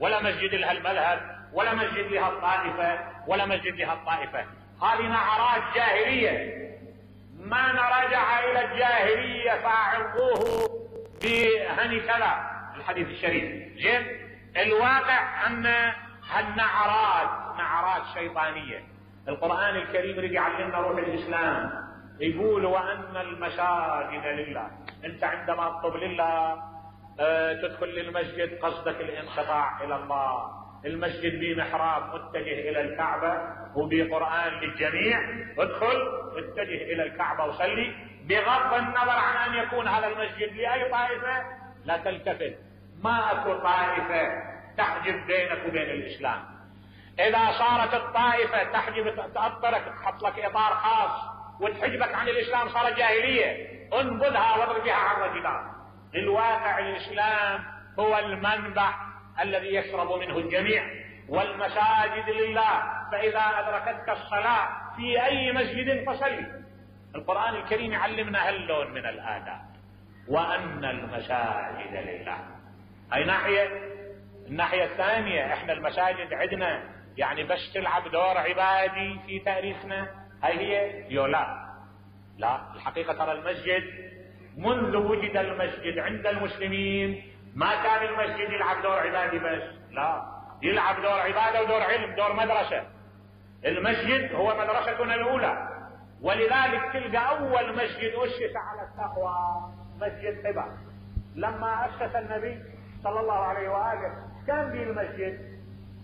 ولا مسجد لها المذهب، ولا مسجد لها الطائفة، ولا مسجد لها الطائفة. هذه نعرات جاهلية. ما نرجع إلى الجاهلية فأعظوه بهني كذا الحديث الشريف. زين، الواقع أن هالنعرات نعرات شيطانية. القرآن الكريم رجع يعلمنا روح الإسلام، يقول وأن المساجد لله. أنت عندما تطلب لله تدخل للمسجد قصدك الانقطاع إلى الله. المسجد بمحراب متجه إلى الكعبة وبقرآن للجميع، ادخل اتجه إلى الكعبة وصلي، بغض النظر عن أن يكون هذا المسجد لأي طائفة. لا تلتفت، ما أكو طائفة تحجب بينك وبين الإسلام. إذا صارت الطائفة تحجب تأطرك تحط لك إطار خاص وتحجبك عن الإسلام صارت جاهلية، انبذها واضرب بها عرض جدار. الواقع الإسلام هو المنبع الذي يشرب منه الجميع، والمساجد لله، فإذا أدركتك الصلاة في أي مسجد فصلي. القرآن الكريم يعلمنا هاللون من الآداب، وأن المساجد لله. هاي ناحية. الناحية الثانية، احنا المساجد عندنا يعني بس تلعب دور عبادي في تاريخنا، هاي هي لا الحقيقة ترى المسجد منذ وجد المسجد عند المسلمين ما كان المسجد يلعب دور عبادي بس، لا، يلعب دور عبادة ودور علم، دور مدرسة. المسجد هو مدرستنا الأولى، ولذلك تلقى أول مسجد أسس على التقوى مسجد قباء. لما أسس النبي صلى الله عليه وآله كان في المسجد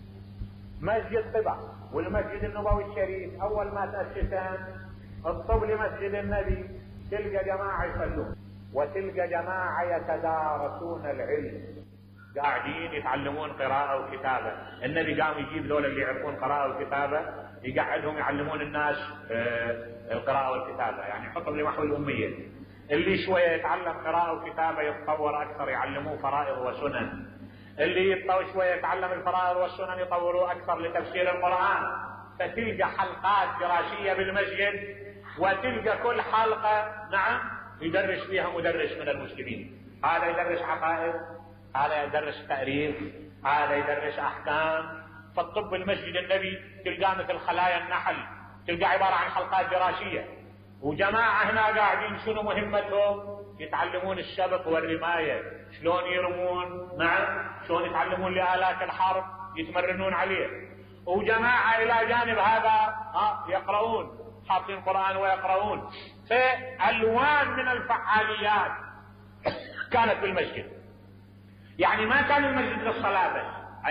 مسجد قباء، والمسجد النبوي الشريف أول ما تأسسان الطب لمسجد النبي تلقى جماعة يصلون، وتلقى جماعة يتدارسون العلم، قاعدين يتعلمون قراءة وكتابة. النبي قام يجيب ذول اللي يعرفون قراءة وكتابة يقعدهم يعلمون الناس القراءة والكتابة، يعني يحطهم لمحو الأمية. اللي شوية يتعلم قراءة وكتابة يتطور أكثر يعلموه فرائض وسنن، اللي يتطور شوية يتعلم الفرائض والسنن يطوروه أكثر لتفسير القرآن. فتلقى حلقات دراسية بالمسجد، وتلقى كل حلقة يدرس فيها مدرس من المسلمين. هذا يدرس عقائد، هذا يدرس تاريخ، هذا يدرس أحكام. فالطب المسجد النبي تلقى مثل خلايا النحل، تلقى عبارة عن حلقات دراسية. وجماعة هنا قاعدين شنو مهمتهم؟ يتعلمون السبق والرماية، شلون يرمون، شلون يتعلمون لآلات الحرب يتمرنون عليه. وجماعة إلى جانب هذا يقرؤون، حافظين القرآن ويقرؤون. فألوان من الفعاليات كانت بالمسجد. يعني ما كان المسجد للصلاة بس، أي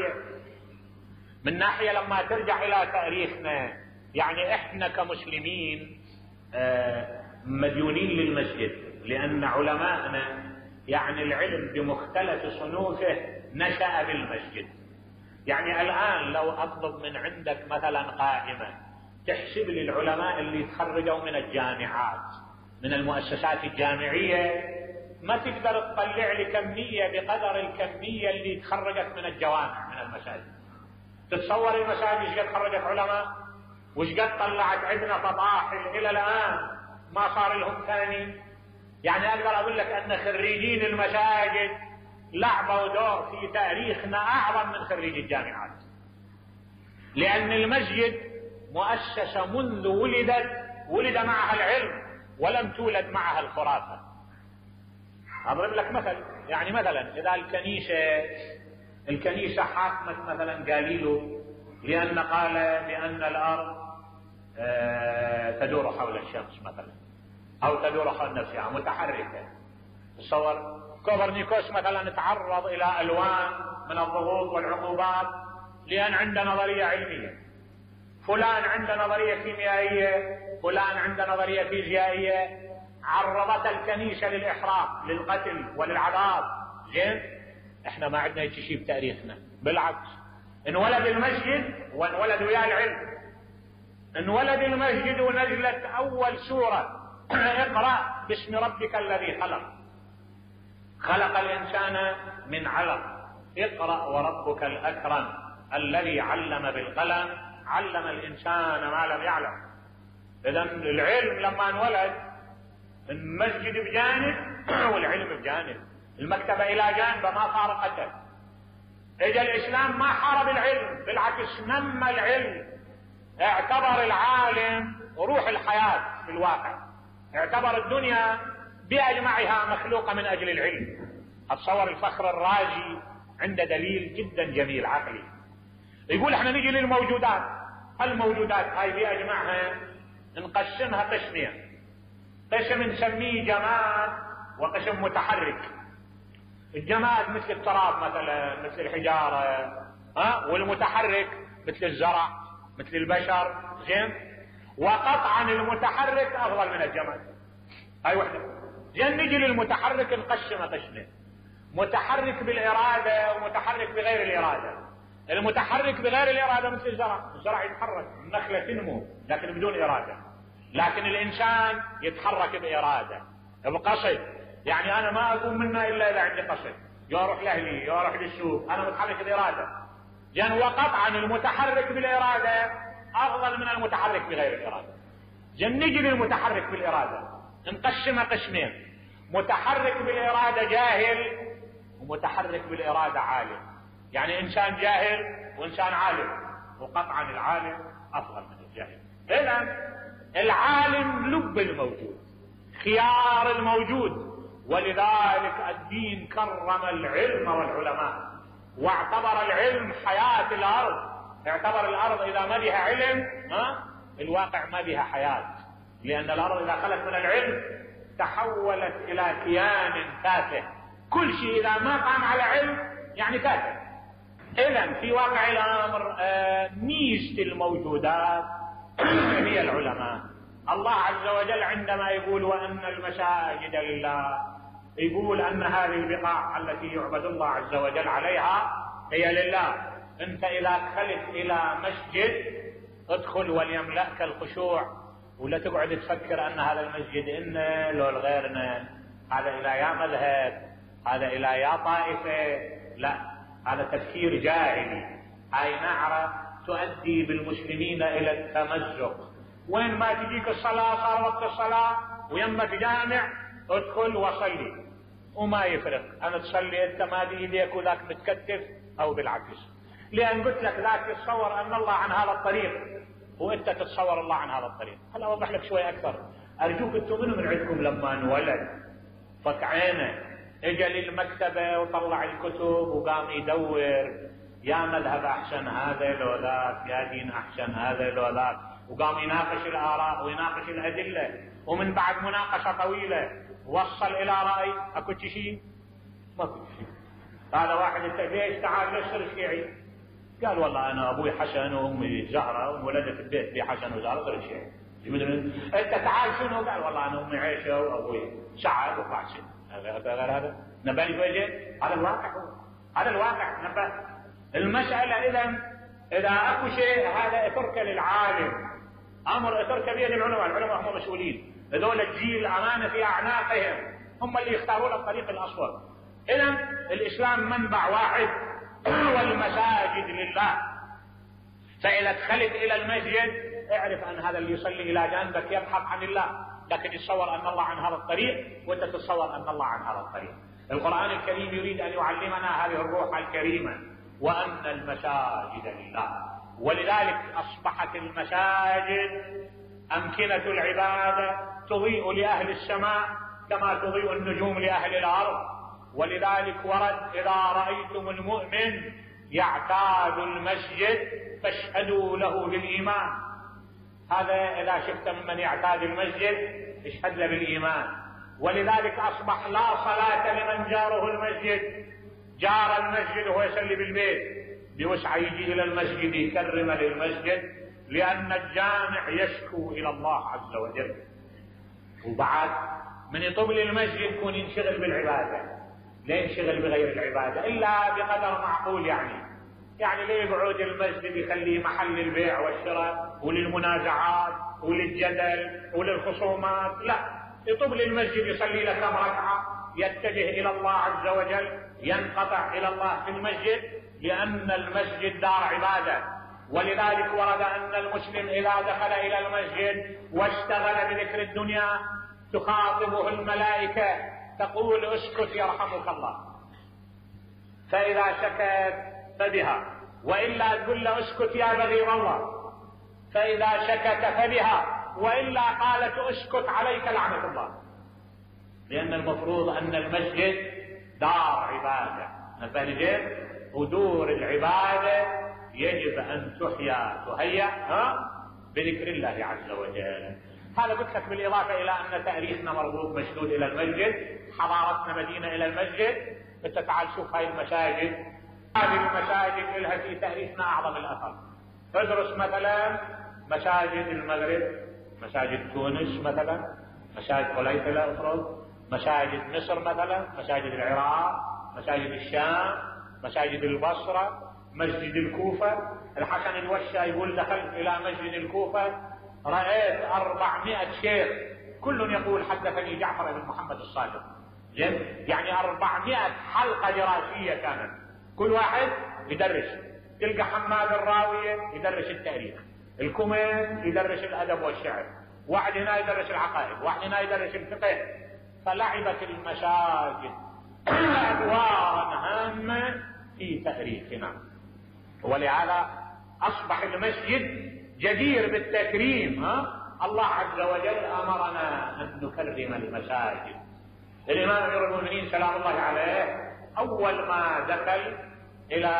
من ناحية لما ترجع إلى تاريخنا، يعني إحنا كمسلمين مديونين للمسجد، لأن علماءنا يعني العلم بمختلف صنوفه نشأ بالمسجد. يعني الآن لو أطلب من عندك مثلا قائمة تحسب لي العلماء اللي تخرجوا من الجامعات من المؤسسات الجامعية، ما تقدر تطلع لي كمية بقدر الكمية اللي تخرجت من الجوامع من المساجد. تتصور المساجد ايش قد خرجت علماء وش قد طلعت عندنا فطاحل الى الآن ما صار لهم ثاني. يعني اقدر اقول لك ان خريجين المساجد لعبوا دور في تاريخنا اعظم من خريج الجامعات، لان المسجد مؤسسة منذ ولد معها العلم ولم تولد معها الخرافة. اضرب لك مثل، يعني مثلا اذا الكنيسة حاكمت مثلا قاليلو لان قال بان الارض تدور حول الشمس مثلا، او تدور حول نفسها متحركة. تصور كوبرنيكوس مثلا تعرض الى الوان من الضغوط والعقوبات لان عنده نظرية علمية، فلان عنده نظرية كيميائية، فلان عنده نظرية فيزيائية، عرضت الكنيسة للإحراق للقتل وللعذاب. زين، احنا ما عندنا شيء بتاريخنا، بالعكس انولد المسجد وانولد وياه العلم. انولد المسجد ونزلت اول سورة اقرأ باسم ربك الذي خلق الانسان من علق، اقرأ وربك الاكرم الذي علم بالقلم علم الانسان ما لم يعلم. اذا العلم لما انولد المسجد بجانب والعلم بجانب، المكتبة الى جانب ما فارقته. اجى الاسلام ما حارب العلم، بالعكس نمى العلم. اعتبر العالم روح الحياة في الواقع، اعتبر الدنيا باجمعها مخلوقة من اجل العلم. اتصور الفخر الرازي عنده دليل جدا جميل عقلي، يقول احنا نجي للموجودات، الموجودات هاي باجمعها نقسمها قسمين، قسم نسميه جماد وقسم متحرك. الجماد مثل التراب مثلا، مثل الحجارة، والمتحرك مثل الزرع مثل البشر، زين. وقطعا المتحرك افضل من الجماد، هاي وحده. زين نجي للمتحرك نقسمه قسمين، متحرك بالإرادة ومتحرك بغير الإرادة. المتحرك بغير الإرادة مثل الزرع، الزرع يتحرك، النخلة تنمو لكن بدون إرادة. لكن الإنسان يتحرك بإرادة بقصد، يعني أنا ما أقوم منه إلا إذا عندي قصد، يا أروح لأهلي يا أروح للسوق، أنا متحرك بإرادة. يعني وقطعا المتحرك بالإرادة أفضل من المتحرك بغير الإرادة. جن نجي للمتحرك بالإرادة نقسمه قسمين، متحرك بالإرادة جاهل ومتحرك بالإرادة عالم. يعني إنسان جاهل وإنسان عالم، وقطعا العالم أفضل من الجاهل. إذن العالم لب الموجود، خيار الموجود، ولذلك الدين كرم العلم والعلماء، واعتبر العلم حياة الأرض. اعتبر الأرض إذا ما بها علم الواقع ما بها حياة، لأن الأرض إذا خلت من العلم تحولت إلى كيان تافه. كل شيء إذا ما قام على علم يعني تافه. إذن في واقع الأمر ميزة الموجودات هي العلماء. الله عز وجل عندما يقول وأن المساجد لله، يقول أن هذه البقاع التي يعبد الله عز وجل عليها هي لله. أنت إذا دخلت إلى مسجد ادخل وليملأك الخشوع، ولا تقعد تفكر أن هذا المسجد إنه لو لغيرنا، هذا إلى يا مذهب، هذا إلى يا طائفة. لا، هذا تفكير جاهلي. هاي نعرة تؤدي بالمسلمين إلى التمزق. وين ما تجيك الصلاة صار وقت الصلاة ويمك جامع ادخل وصلي، وما يفرق أنا تصلي أنت ما بإيديك وذاك متكتف أو بالعكس. لأن قلت لك لا تتصور أن الله عن هذا الطريق وأنت تتصور الله عن هذا الطريق. خل أوضح لك شوي أكثر. أرجوك أنتم من عندكم لما انولد فك عينه اجى للمكتبة وطلع الكتب وقام يدور يا مذهب أحسن هذا لو ذاك، يا دين أحسن هذا لو ذاك، وقام يناقش الآراء ويناقش الأدلة، ومن بعد مناقشة طويلة وصل إلى رأي. أكو شيء؟ ما كنت شيء. هذا واحد ليش تعال ليش صرت شيعي؟ قال والله أنا أبوي حسن وأمي زهرة وولدت البيت في حسن وزهرة صرت شيعي. أنت تعال شنو؟ قال والله أنا أمي عيشة وأبوي سعد وقاسم. هذا نبالي بوجه. هذا الواقع، هذا الواقع نبه المسألة. إذا أكو شيء هذا اترك للعالم، أمر اترك بيد العلماء. العلماء هم مسؤولين، هذول الجيل أمانة في أعناقهم، هم اللي يختارون الطريق الأصوب. إذن الإسلام منبع واحد والمساجد لله. فإذا دخلت إلى المسجد اعرف أن هذا اللي يصلي إلى جانبك يبحث عن الله، لكن يتصور أن الله عن هذا الطريق وأنت تتصور أن الله عن هذا الطريق. القرآن الكريم يريد أن يعلمنا هذه الروح الكريمة، وأن المساجد لله. ولذلك أصبحت المساجد أمكنة العبادة تضيء لأهل السماء كما تضيء النجوم لأهل الأرض. ولذلك ورد إذا رأيتم المؤمن يعتاد المسجد فاشهدوا له بالإيمان. هذا إذا شفت ممن يعتاد المسجد اشهد له بالإيمان. ولذلك أصبح لا صلاة لمن جاره المسجد، جار المسجد وهو يصلي بالبيت بوسع يجي إلى المسجد يكرم للمسجد، لأن الجامع يشكو إلى الله عز وجل. وبعد من يطب للمسجد يكون ينشغل بالعبادة، لا ينشغل بغير العبادة إلا بقدر معقول. يعني ليه يقعد المسجد يخليه محل البيع والشراء وللمنازعات وللجدل وللخصومات؟ لا، يطب للمسجد يصلي له كم ركعة، يتجه إلى الله عز وجل، ينقطع إلى الله في المسجد، لأن المسجد دار عبادة. ولذلك ورد أن المسلم إذا دخل إلى المسجد واشتغل بذكر الدنيا تخاطبه الملائكة تقول اسكت يرحمك الله، فإذا سكت فبها، وإلا تقول له اسكت يا بغيض الله، فإذا سكت فبها، وإلا قالت اسكت عليك لعنة الله. لأن المفروض أن المسجد دار عبادة، المسجد ودور العبادة يجب أن تهيأ بذكر الله عز وجل. هذا قلت لك بالإضافة إلى أن تاريخنا مربوط مشدود إلى المسجد، حضارتنا مدينة إلى المسجد. أنت تعال شوف هاي المساجد، هذه المساجد لها في تاريخنا أعظم الأثر. ادرس مثلا مساجد المغرب، مساجد تونس مثلا، مساجد قليثلة افرض، مساجد مصر مثلا، مساجد العراق، مساجد الشام، مساجد البصرة، مسجد الكوفة. الحسن الوشا يقول دخلت إلى مسجد الكوفة رأيت 400 شيخ كل يقول حدثني جعفر بن محمد الصادق. يعني 400 حلقة دراسية كانت، كل واحد يدرس. تلقى حماد الراوية يدرس التاريخ، الكومين يدرس الأدب والشعر، واحد هنا يدرس العقائد، واحد هنا يدرس الفقه. فلعبت المساجد أدوارا هامة في تاريخنا، ولهذا أصبح المسجد جدير بالتكريم. الله عز وجل أمرنا أن نكرم المساجد. الإمام أمير المؤمنين سلام الله عليه أول ما دخل إلى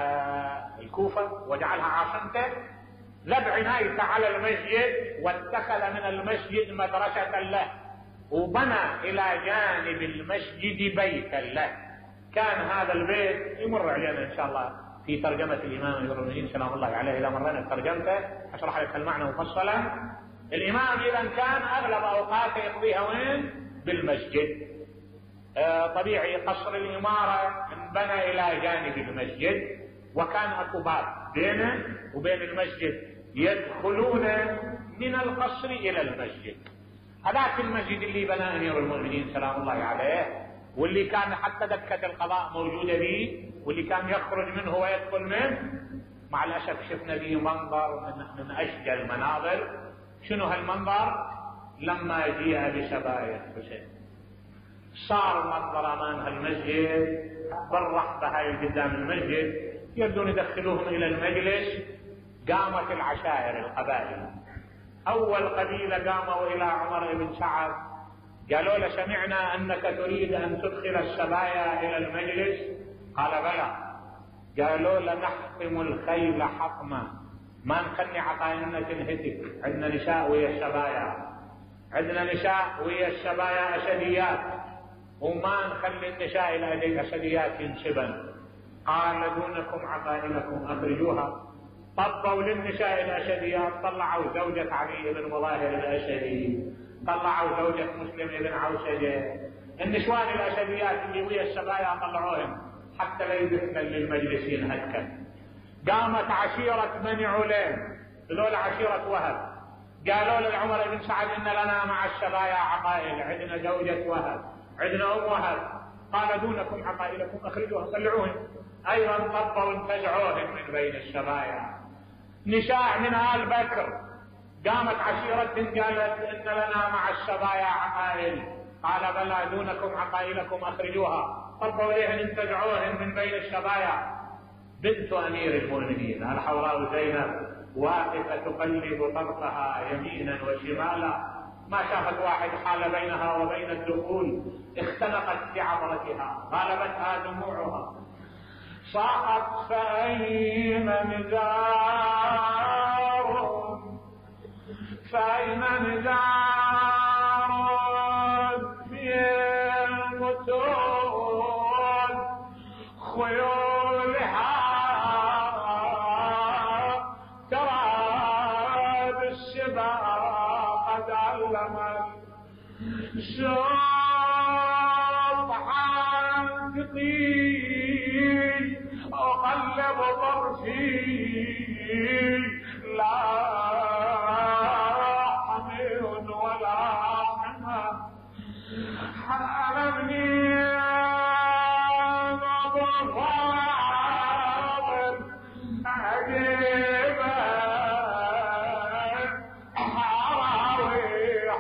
الكوفة وجعلها عاصمته لب عنايته على المسجد، واتخذ من المسجد مدرسة له، وبنى إلى جانب المسجد بيتا له. كان هذا البيت يمر علينا إن شاء الله في ترجمة الإمام أمير المؤمنين سلام الله عليه إذا مرينا ترجمته أشرح لك المعنى مفصلا. الإمام إذا كان أغلب أوقاته يقضيها وين؟ بالمسجد. طبيعي قصر الإمارة انبنى إلى جانب المسجد، وكان أكو باب بينه وبين المسجد يدخلون من القصر إلى المسجد. هذاك المسجد اللي بناه أمير المؤمنين سلام الله عليه، واللي كان حتى دكة القضاء موجودة به، واللي كان يخرج منه ويدخل منه. مع الأسف شفنا به منظر من أشجى المناظر. شنو هالمنظر؟ لما جيء بسبايا الحسين صار منظر أمام هالمسجد بالرحبة هاي قدام المسجد، يبدون يدخلوهم إلى المجلس. قامت العشائر القبائل، أول قبيلة قاموا إلى عمر بن سعد قالوا له سمعنا أنك تريد أن تدخل السبايا إلى المجلس. قال بلى. قالوا له نحطم الخيل حطما، ما نخلي عقائلنا تنهتك، عندنا نساء ويا السبايا، عندنا نساء ويا السبايا أسديات، وما نخلي النساء الأسديات ينسبن. قال دونكم عقائلكم أخرجوها. طبوا للنساء الأسديات، طلعوا زوجة علي بن مظاهر الأسدي، طلعوا زوجة مسلم بن عوسجة. النسوان الأسديات اللي ويا السبايا طلعوهم حتى لا يدخلن للمجلسين هكذا. قامت عشيرة بني عليم، ذول عشيرة وهب، قالوا لعمر بن سعد إن لنا مع السبايا عقائل، عندنا زوجة وهب، عندنا أم وهب. قال دونكم عقائلكم أخرجوها، طلعوهم. أيضا طبوا انتزعوهم من بين السبايا. نساء من آل بكر قامت عشيرة قالت إن لنا مع السبايا عقائل. قال بلى دونكم عقائلكم أخرجوها. طبوا إليهم انتزعوهم من بين السبايا. بنت أمير المؤمنين الحوراء زينب واقفة تقلب طرفها يمينا وشمالا، ما شافت واحد حال بينها وبين الدخول، اختنقت بعبرتها، غلبتها دموعها، صاحت فأين مزار، فأين مزار في المتون خيولها ترى بالشبا قد علمت شطحا تطيل أقلب طرفي لا حمير ولا حمى حرمني نظفاظ عجيبا حراوي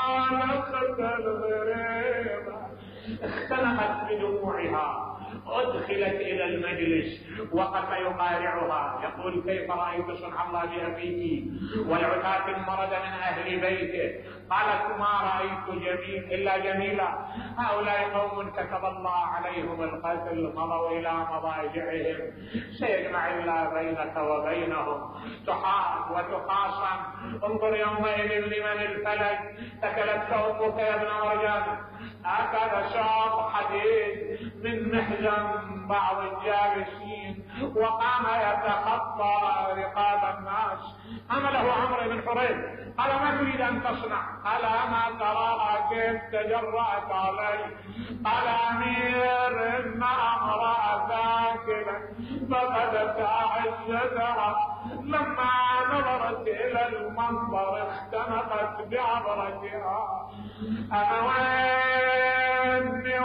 حالقة الغريبة. اختنقت بدموعها أدخلت إلى المجلس وقف يقارعها يقول: كيف رأيت صنع الله بأبيك والعتاة المرض من أهل بيته؟ قالت: ما رأيت جميل إلا جميلا، هؤلاء قوم كتب الله عليهم القتل، مضوا إلى مضاجعهم، سيجمع الله بينك وبينهم، تحاب وتخاصم. انظر يومئذ لمن الفلك، ثكلتك أمك يا ابن مرجان. هكذا شاط حديد من محزن بعض الجالسين وقام يتخطى رقاب الناس. حمله عمرو بن حريث قال: ما تريد ان تصنع؟ قال: اما تراها كيف تجرأت علي؟ قال: امير، ان امرأة ثاكلة فقدت اعزتها، لما نظرت الى المنظر اختنقت بعبرتها. انا وين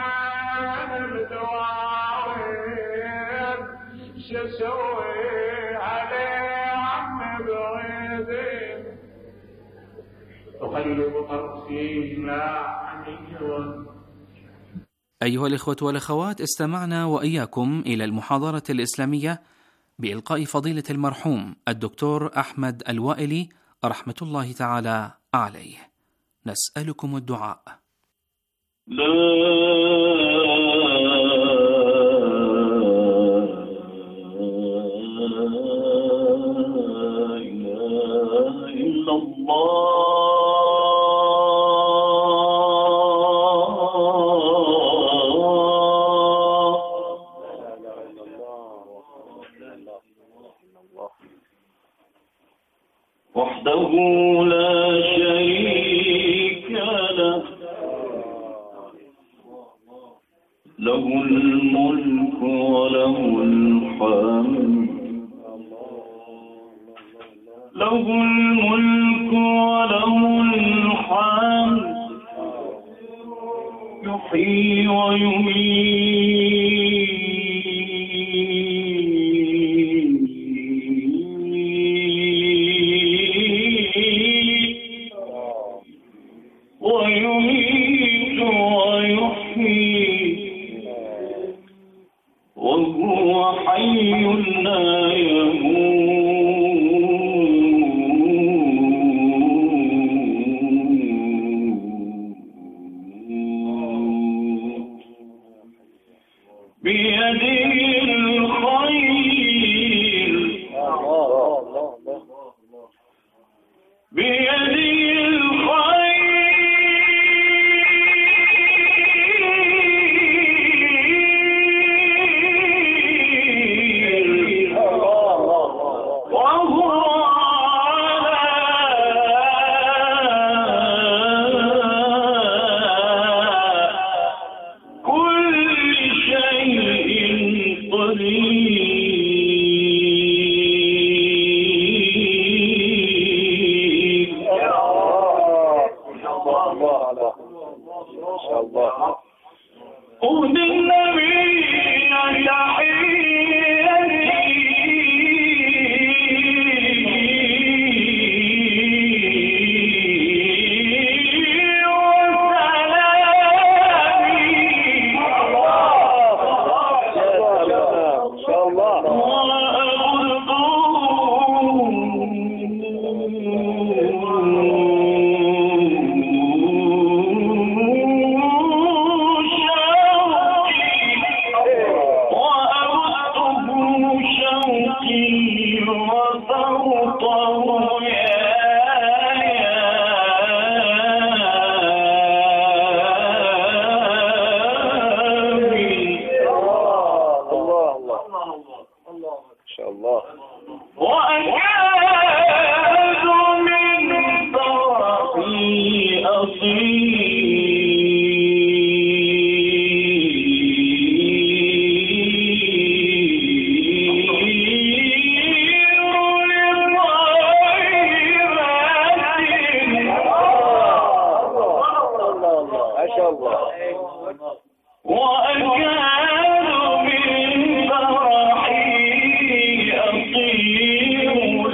الدواوين شسوي عليه عم بعيدين تقلب طرفي لا حميد. أيها الإخوة والأخوات، استمعنا وإياكم إلى المحاضرة الإسلامية بإلقاء فضيلة المرحوم الدكتور أحمد الوائلي رحمة الله تعالى عليه. نسألكم الدعاء. لا إله إلا الله وحده لا شريك له، له الملك وله الحمد، له الملك وله الحمد، يحيي ويميت، ويميت ويحيي، وهو حي لا يموت، بيده الخير، بيده وأكاد من فرحي أطير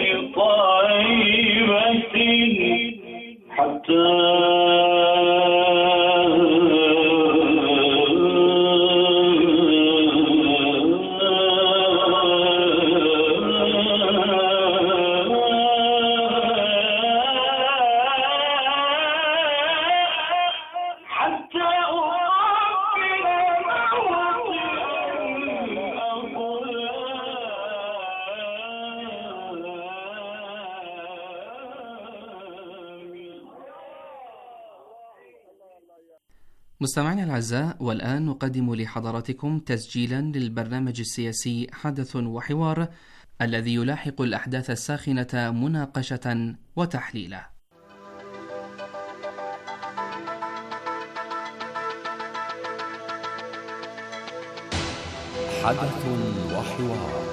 مستمعينا الأعزاء، والآن نقدم لحضراتكم تسجيلا للبرنامج السياسي حدث وحوار الذي يلاحق الأحداث الساخنة مناقشة وتحليلا. حدث وحوار.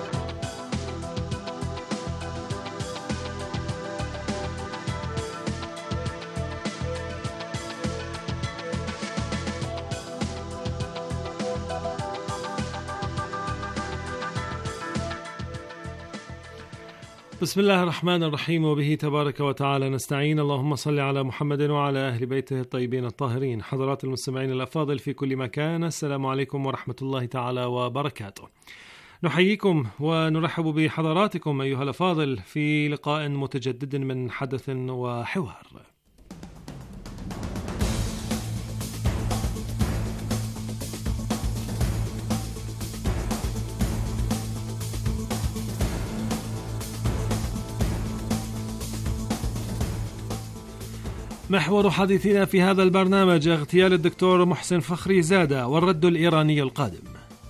بسم الله الرحمن الرحيم، وبه تبارك وتعالى نستعين. اللهم صل على محمد وعلى أهل بيته الطيبين الطاهرين. حضرات المستمعين الأفاضل في كل مكان، السلام عليكم ورحمة الله تعالى وبركاته. نحييكم ونرحب بحضراتكم أيها الأفاضل في لقاء متجدد من حدث وحوار. محور حديثنا في هذا البرنامج اغتيال الدكتور محسن فخري زادة والرد الإيراني القادم.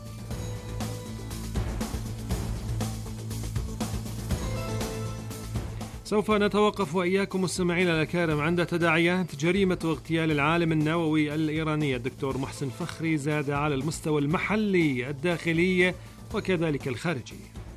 سوف نتوقف وإياكم مستمعين الأكارم عند تداعيات جريمة اغتيال العالم النووي الإيراني الدكتور محسن فخري زادة على المستوى المحلي الداخلي وكذلك الخارجي.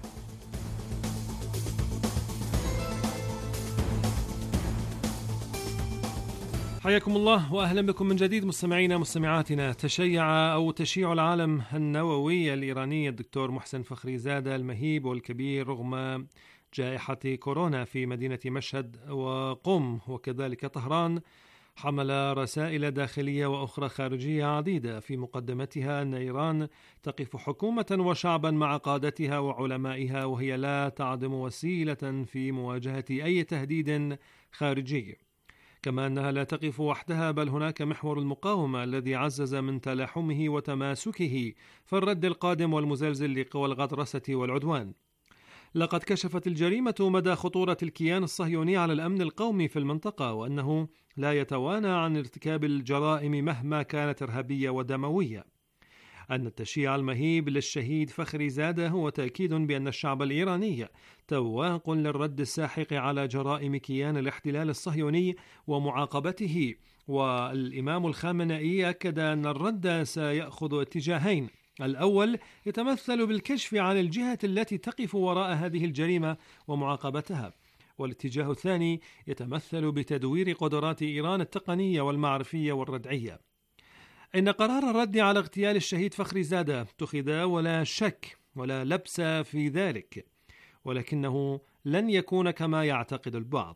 حياكم الله وأهلا بكم من جديد مستمعينا مستمعاتنا. تشيع العالم النووي الإيراني الدكتور محسن فخري زادة المهيب والكبير رغم جائحة كورونا في مدينة مشهد وقم وكذلك طهران، حمل رسائل داخلية وأخرى خارجية عديدة، في مقدمتها أن إيران تقف حكومة وشعبا مع قادتها وعلمائها، وهي لا تعدم وسيلة في مواجهة أي تهديد خارجي. كما أنها لا تقف وحدها، بل هناك محور المقاومة الذي عزز من تلاحمه وتماسكه في الرد القادم والمزلزل لقوى الغطرسة والعدوان. لقد كشفت الجريمة مدى خطورة الكيان الصهيوني على الأمن القومي في المنطقة، وأنه لا يتوانى عن ارتكاب الجرائم مهما كانت إرهابية ودموية. أن التشييع المهيب للشهيد فخري زادة هو تأكيد بأن الشعب الإيراني تواق للرد الساحق على جرائم كيان الاحتلال الصهيوني ومعاقبته. والإمام الخامنئي أكد أن الرد سيأخذ اتجاهين: الأول يتمثل بالكشف عن الجهة التي تقف وراء هذه الجريمة ومعاقبتها، والاتجاه الثاني يتمثل بتدوير قدرات إيران التقنية والمعرفية والردعية. إن قرار الرد على اغتيال الشهيد فخري زادة اتخذ ولا شك ولا لبس في ذلك، ولكنه لن يكون كما يعتقد البعض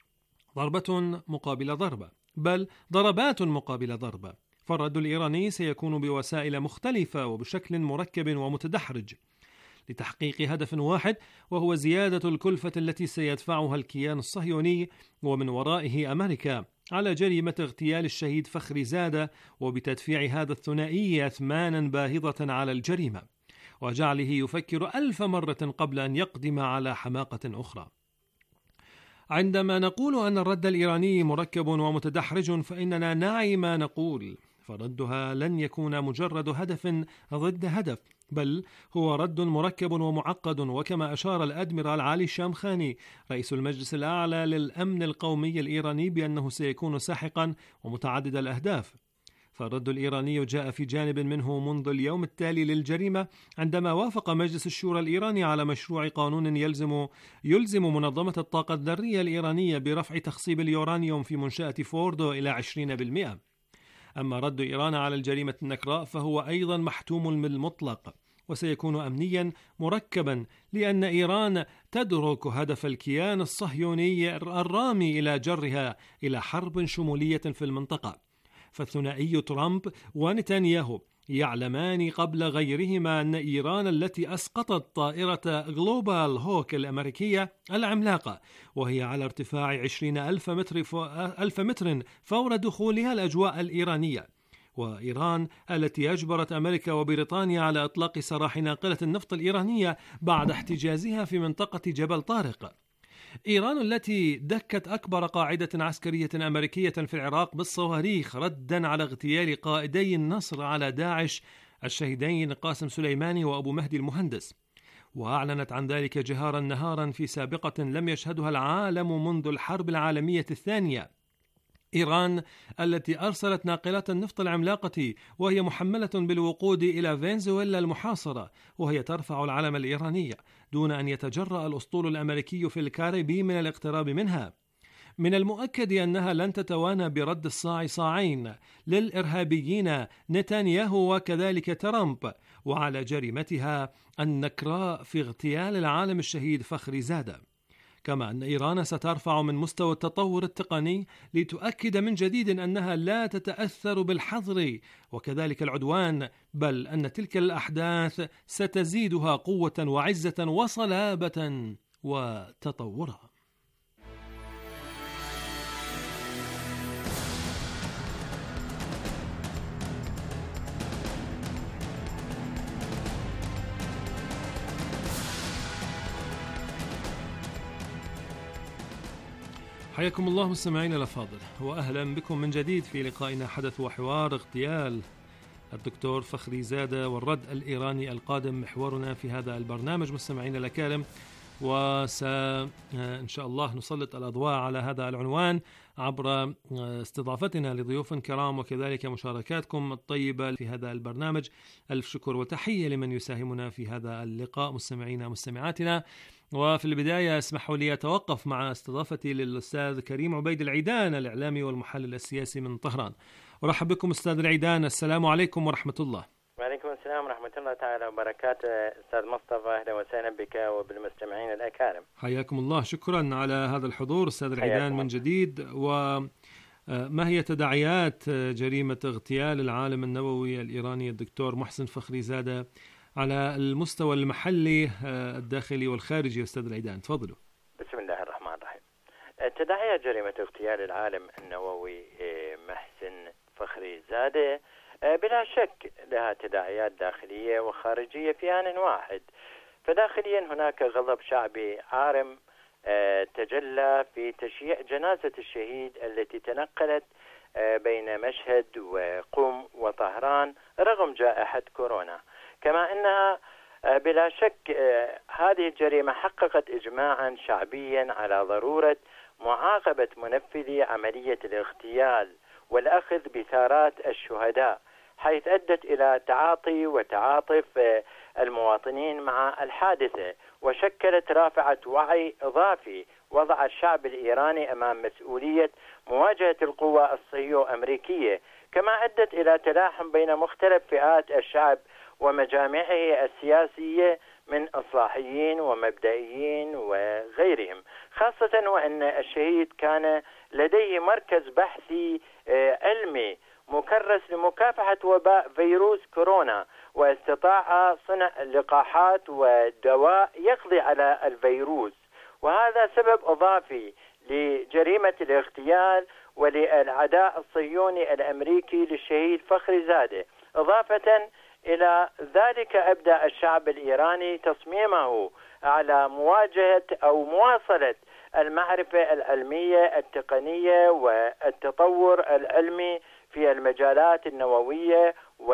ضربة مقابل ضربة، بل ضربات مقابل ضربة. فالرد الإيراني سيكون بوسائل مختلفة وبشكل مركب ومتدحرج لتحقيق هدف واحد، وهو زيادة الكلفة التي سيدفعها الكيان الصهيوني ومن ورائه أمريكا على جريمة اغتيال الشهيد فخري زادة، وبتدفيع هذا الثنائي أثمانا باهظة على الجريمة، وجعله يفكر 1000 مرة قبل أن يقدم على حماقة أخرى. عندما نقول أن الرد الإيراني مركب ومتدحرج، فإننا نعي ما نقول، فردها لن يكون مجرد هدف ضد هدف، بل هو رد مركب ومعقد. وكما أشار الأدميرال علي الشامخاني رئيس المجلس الأعلى للأمن القومي الإيراني بأنه سيكون ساحقا ومتعدد الأهداف، فالرد الإيراني جاء في جانب منه منذ اليوم التالي للجريمة، عندما وافق مجلس الشورى الإيراني على مشروع قانون يلزم منظمة الطاقة الذرية الإيرانية برفع تخصيب اليورانيوم في منشأة فوردو إلى 20%. أما رد إيران على الجريمة النكراء فهو أيضا محتوم بالمطلق، وسيكون أمنيا مركبا، لأن إيران تدرك هدف الكيان الصهيوني الرامي إلى جرها إلى حرب شمولية في المنطقة. فالثنائي ترامب ونتنياهو يعلمان قبل غيرهما أن إيران التي أسقطت طائرة غلوبال هوك الأمريكية العملاقة وهي على ارتفاع 20,000 متر فور دخولها الأجواء الإيرانية، وإيران التي أجبرت أمريكا وبريطانيا على إطلاق سراح ناقلة النفط الإيرانية بعد احتجازها في منطقة جبل طارق. إيران التي دكت أكبر قاعدة عسكرية أمريكية في العراق بالصواريخ ردا على اغتيال قائدي النصر على داعش الشهيدين قاسم سليماني وأبو مهدي المهندس، وأعلنت عن ذلك جهارا نهارا في سابقة لم يشهدها العالم منذ الحرب العالمية الثانية. إيران التي أرسلت ناقلات النفط العملاقة وهي محملة بالوقود إلى فنزويلا المحاصرة وهي ترفع العلم الإيراني دون أن يتجرأ الأسطول الأمريكي في الكاريبي من الاقتراب منها. من المؤكد أنها لن تتوانى برد الصاع صاعين للإرهابيين نتنياهو وكذلك ترامب، وعلى جريمتها النكراء في اغتيال العالم الشهيد فخري زادة. كما أن إيران سترفع من مستوى التطور التقني لتؤكد من جديد أنها لا تتأثر بالحظر وكذلك العدوان، بل أن تلك الأحداث ستزيدها قوة وعزة وصلابة وتطورا. حياكم الله مستمعينا الأفاضل، وأهلا بكم من جديد في لقائنا حدث وحوار اغتيال الدكتور فخري زادة والرد الإيراني القادم. محورنا في هذا البرنامج مستمعينا الأكارم، إن شاء الله نسلط الأضواء على هذا العنوان عبر استضافتنا لضيوف كرام وكذلك مشاركاتكم الطيبة في هذا البرنامج. ألف شكر وتحية لمن يساهمنا في هذا اللقاء مستمعينا مستمعاتنا. وفي البداية اسمحوا لي أتوقف مع استضافتي للأستاذ كريم عبيد العيدان الإعلامي والمحلل السياسي من طهران. أرحب بكم أستاذ العيدان، السلام عليكم ورحمة الله. وعليكم السلام ورحمة الله تعالى وبركاته. أستاذ مصطفى، أهلا وسهلا بك وبالمستمعين الأكارم. حياكم الله، شكرا على هذا الحضور أستاذ العيدان من جديد. وما هي تداعيات جريمة اغتيال العالم النووي الإيراني الدكتور محسن فخري زادة على المستوى المحلي الداخلي والخارجي؟ أستاذ العيدان تفضلوا. بسم الله الرحمن الرحيم. تداعيات جريمة اغتيال العالم النووي محسن فخري زادة بلا شك لها تداعيات داخلية وخارجية في آن واحد. فداخليا هناك غضب شعبي عارم تجلى في تشييع جنازة الشهيد التي تنقلت بين مشهد وقم وطهران رغم جائحة كورونا. كما أنها بلا شك هذه الجريمة حققت إجماعا شعبيا على ضرورة معاقبة منفذي عملية الاغتيال والأخذ بثارات الشهداء، حيث أدت إلى تعاطي وتعاطف المواطنين مع الحادثة، وشكلت رافعة وعي إضافي وضع الشعب الإيراني أمام مسؤولية مواجهة القوى الصهيو-أمريكية، كما أدت إلى تلاحم بين مختلف فئات الشعب ومجامعه السياسية من إصلاحيين ومبدئيين وغيرهم، خاصة وأن الشهيد كان لديه مركز بحثي علمي مكرس لمكافحة وباء فيروس كورونا، واستطاع صنع لقاحات ودواء يقضي على الفيروس. وهذا سبب إضافي لجريمة الاغتيال وللعداء الصهيوني الأمريكي للشهيد فخري زادة. إضافة إلى ذلك أبدأ الشعب الإيراني تصميمه على مواجهة أو مواصلة المعرفة العلمية التقنية والتطور العلمي في المجالات النووية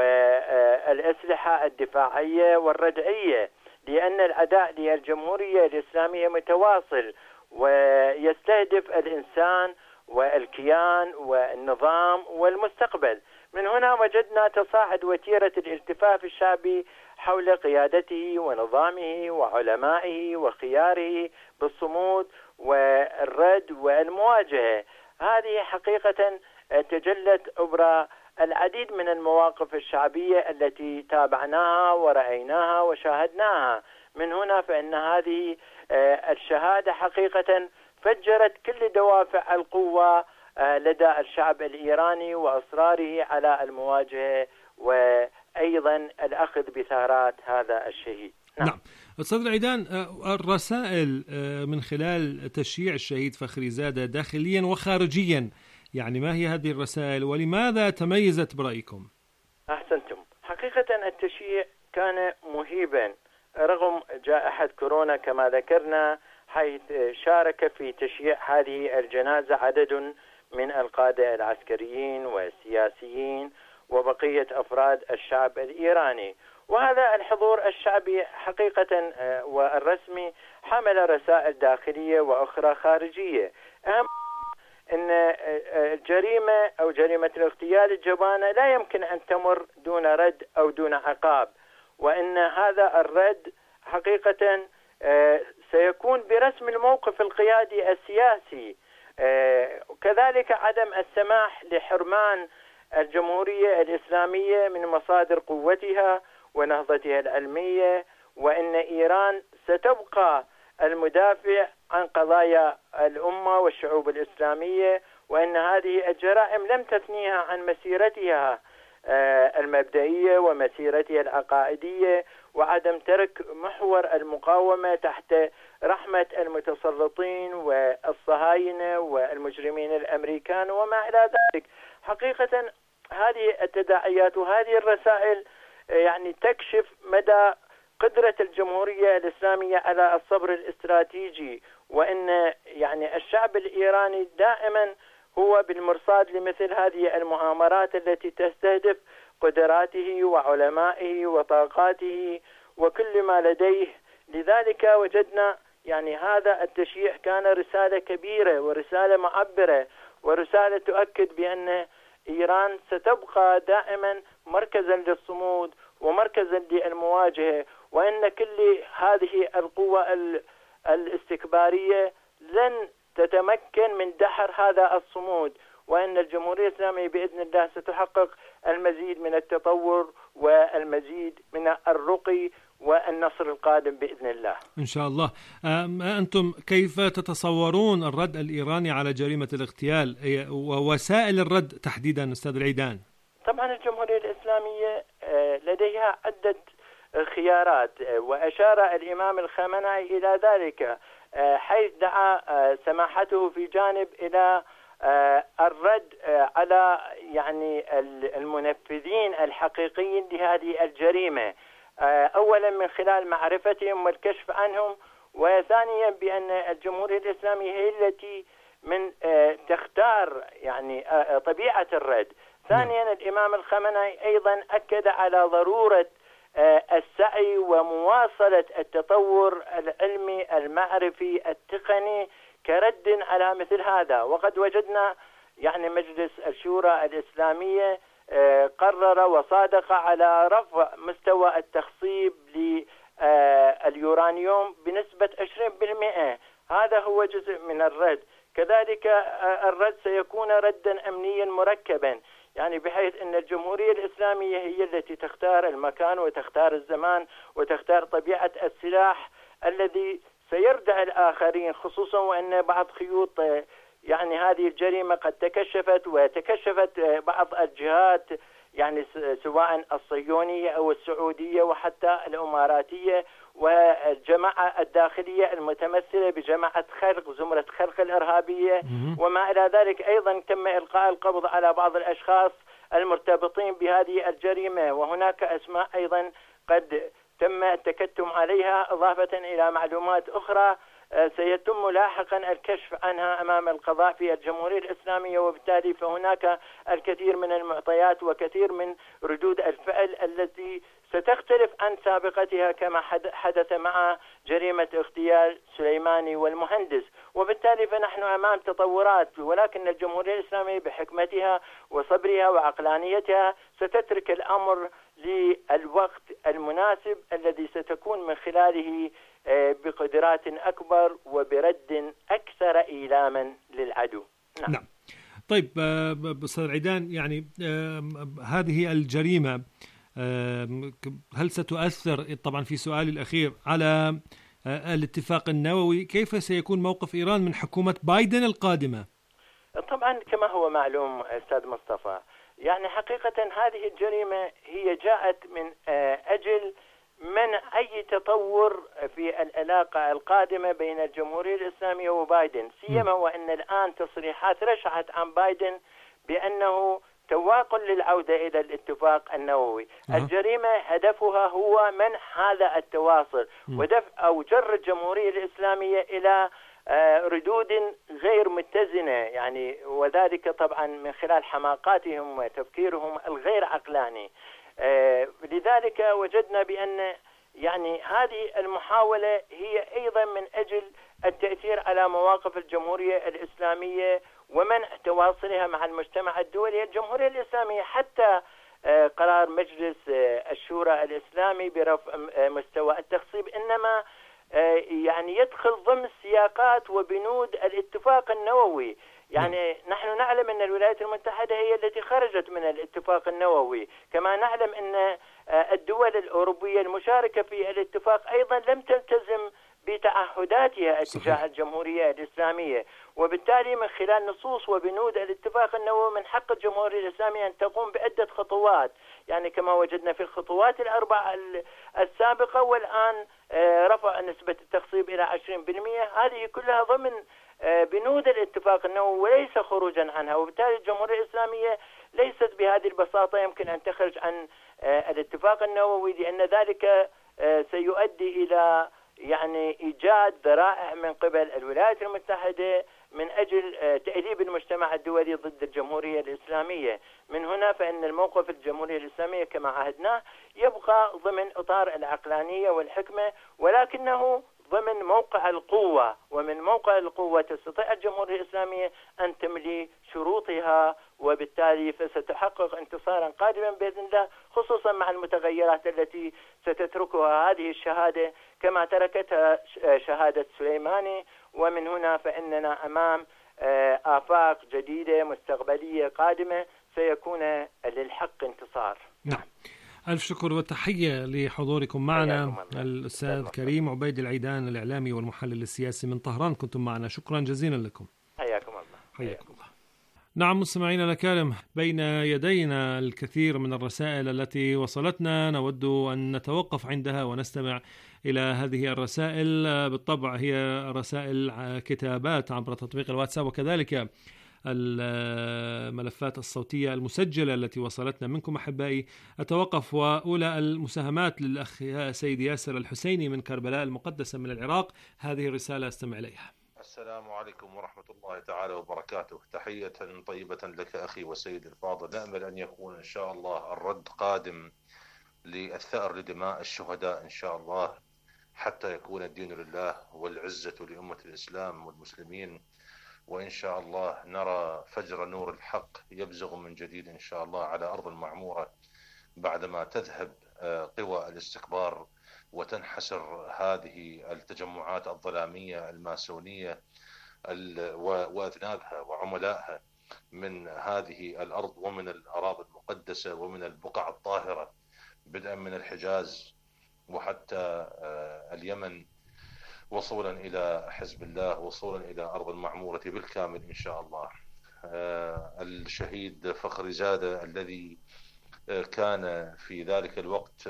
والأسلحة الدفاعية والردعية، لأن العداء للجمهورية الإسلامية متواصل ويستهدف الإنسان والكيان والنظام والمستقبل. من هنا وجدنا تصاعد وتيرة الالتفاف الشعبي حول قيادته ونظامه وعلمائه وخياره بالصمود والرد والمواجهة. هذه حقيقة تجلت عبر العديد من المواقف الشعبية التي تابعناها ورأيناها وشاهدناها. من هنا فإن هذه الشهادة حقيقة فجرت كل دوافع القوة لدى الشعب الإيراني وإصراره على المواجهة وأيضا الأخذ بثارات هذا الشهيد. نعم. أستاذ العيدان، الرسائل من خلال تشييع الشهيد فخري زادة داخليا وخارجيا، يعني ما هي هذه الرسائل ولماذا تميزت برأيكم؟ أحسنتم. حقيقة التشييع كان مهيبا رغم جائحة كورونا كما ذكرنا، حيث شارك في تشييع هذه الجنازة عدد من القادة العسكريين والسياسيين وبقية أفراد الشعب الإيراني. وهذا الحضور الشعبي حقيقة والرسمي حمل رسائل داخلية وأخرى خارجية. أهم أن الجريمة أو جريمة الاغتيال الجبانة لا يمكن أن تمر دون رد أو دون عقاب، وأن هذا الرد حقيقة سيكون برسم الموقف القيادي السياسي. كذلك عدم السماح لحرمان الجمهورية الإسلامية من مصادر قوتها ونهضتها العلمية، وأن إيران ستبقى المدافع عن قضايا الأمة والشعوب الإسلامية، وأن هذه الجرائم لم تثنيها عن مسيرتها المبدئية ومسيرتها العقائدية، وعدم ترك محور المقاومة تحت رحمة المتسلطين والصهاينة والمجرمين الأمريكان وما إلى ذلك. حقيقة هذه التداعيات وهذه الرسائل يعني تكشف مدى قدرة الجمهورية الإسلامية على الصبر الاستراتيجي، وأن يعني الشعب الإيراني دائما هو بالمرصاد لمثل هذه المؤامرات التي تستهدف قدراته وعلمائه وطاقاته وكل ما لديه. لذلك وجدنا يعني هذا التشييع كان رسالة كبيرة ورسالة معبرة ورسالة تؤكد بأن إيران ستبقى دائما مركزا للصمود ومركزا للمواجهة، وأن كل هذه القوة الاستكبارية لن تتمكن من دحر هذا الصمود، وأن الجمهورية الإسلامية بإذن الله ستحقق المزيد من التطور والمزيد من الرقي والنصر القادم بإذن الله إن شاء الله. أنتم كيف تتصورون الرد الإيراني على جريمة الاغتيال ووسائل الرد تحديدا أستاذ العيدان؟ طبعا الجمهورية الإسلامية لديها عدة خيارات، وأشار الإمام الخامنئي إلى ذلك حيث دعا سماحته في جانب إلى الرد على يعني المنفذين الحقيقيين لهذه الجريمة، أولا من خلال معرفتهم والكشف عنهم، وثانيا بأن الجمهورية الإسلامية هي التي من تختار يعني طبيعة الرد. ثانيا الإمام الخامنئي أيضا أكد على ضرورة السعي ومواصلة التطور العلمي المعرفي التقني كرد على مثل هذا. وقد وجدنا يعني مجلس الشورى الإسلامية قرر وصادق على رفع مستوى التخصيب لليورانيوم بنسبة 20%. هذا هو جزء من الرد. كذلك الرد سيكون ردا أمنيا مركبا، يعني بحيث أن الجمهورية الإسلامية هي التي تختار المكان وتختار الزمان وتختار طبيعة السلاح الذي سيردع الآخرين، خصوصا وأن بعض خيوط يعني هذه الجريمة قد تكشفت بعض الجهات يعني سواء الصهيونية أو السعودية وحتى الإماراتية والجماعة الداخلية المتمثلة بجماعة خلق زمرة خلق الإرهابية وما إلى ذلك. أيضا تم إلقاء القبض على بعض الأشخاص المرتبطين بهذه الجريمة، وهناك أسماء أيضا قد تم التكتم عليها، إضافة إلى معلومات أخرى سيتم لاحقا الكشف عنها أمام القضاء في الجمهورية الإسلامية. وبالتالي فهناك الكثير من المعطيات وكثير من ردود الفعل التي ستختلف عن سابقتها كما حدث مع جريمة اغتيال سليماني والمهندس. وبالتالي فنحن أمام تطورات، ولكن الجمهورية الإسلامية بحكمتها وصبرها وعقلانيتها ستترك الأمر للوقت المناسب الذي ستكون من خلاله بقدرات أكبر وبرد أكثر إيلاما للعدو. نعم. طيب أستاذ عيدان، يعني هذه الجريمة هل ستؤثر، طبعا في سؤالي الأخير، على الاتفاق النووي؟ كيف سيكون موقف إيران من حكومة بايدن القادمة؟ طبعا كما هو معلوم أستاذ مصطفى، يعني حقيقة هذه الجريمة هي جاءت من أجل منع أي تطور في العلاقة القادمة بين الجمهورية الإسلامية وبايدن، سيما وأن الآن تصريحات رشحت عن بايدن بأنه سواق للعودة إلى الاتفاق النووي. الجريمة هدفها هو منع هذا التواصل ودفع أو جر الجمهورية الإسلامية إلى ردود غير متزنة، يعني وذلك طبعا من خلال حماقاتهم وتفكيرهم الغير عقلاني. لذلك وجدنا بأن يعني هذه المحاولة هي أيضا من أجل التأثير على مواقف الجمهورية الإسلامية ومنع تواصلها مع المجتمع الدولي. الجمهورية الإسلامية حتى قرار مجلس الشورى الإسلامي برفع مستوى التخصيب إنما يعني يدخل ضمن سياقات وبنود الاتفاق النووي. يعني نحن نعلم أن الولايات المتحدة هي التي خرجت من الاتفاق النووي، كما نعلم أن الدول الأوروبية المشاركة في الاتفاق أيضا لم تلتزم بتعهداتها اتجاه الجمهورية الإسلامية، وبالتالي من خلال نصوص وبنود الاتفاق النووي من حق الجمهورية الإسلامية أن تقوم بعدة خطوات، يعني كما وجدنا في الخطوات الأربعة السابقة، والآن رفع نسبة التخصيب إلى 20%. هذه كلها ضمن بنود الاتفاق النووي وليس خروجا عنها، وبالتالي الجمهورية الإسلامية ليست بهذه البساطة يمكن أن تخرج عن الاتفاق النووي، لأن ذلك سيؤدي إلى يعني إيجاد ذرائع من قبل الولايات المتحدة من أجل تأديب المجتمع الدولي ضد الجمهورية الإسلامية. من هنا فإن الموقف الجمهورية الإسلامية كما عهدناه يبقى ضمن إطار العقلانية والحكمة، ولكنه ضمن موقع القوة، ومن موقع القوة تستطيع الجمهورية الإسلامية أن تملي شروطها، وبالتالي فستحقق انتصارا قادما بإذن الله، خصوصا مع المتغيرات التي ستتركها هذه الشهادة كما تركتها شهادة سليماني. ومن هنا فإننا أمام آفاق جديدة مستقبلية قادمة سيكون للحق انتصار. نعم، ألف شكر وتحية لحضوركم معنا الأستاذ كريم عبيد العيدان، الإعلامي والمحلل السياسي من طهران، كنتم معنا، شكرا جزيلا لكم. حياكم الله. حياكم الله. نعم مستمعينا الأكارم، بين يدينا الكثير من الرسائل التي وصلتنا، نود أن نتوقف عندها ونستمع إلى هذه الرسائل. بالطبع هي رسائل كتابات عبر تطبيق الواتساب، وكذلك الملفات الصوتية المسجلة التي وصلتنا منكم أحبائي. أتوقف وأولى المساهمات للأخ سيد ياسر الحسيني من كربلاء المقدسة من العراق. هذه الرسالة استمع إليها. السلام عليكم ورحمة الله تعالى وبركاته. تحية طيبة لك أخي وسيد الفاضل. نأمل أن يكون إن شاء الله الرد قادم للثأر لدماء الشهداء إن شاء الله، حتى يكون الدين لله والعزة لأمة الإسلام والمسلمين، وإن شاء الله نرى فجر نور الحق يبزغ من جديد إن شاء الله على أرض المعمورة، بعدما تذهب قوى الاستكبار وتنحسر هذه التجمعات الظلامية الماسونية وأذنابها وعملائها من هذه الأرض ومن الأراضي المقدسة ومن البقع الطاهرة، بدءا من الحجاز وحتى اليمن، وصولا إلى حزب الله، وصولا إلى أرض المعمورة بالكامل إن شاء الله. الشهيد فخري زادة الذي كان في ذلك الوقت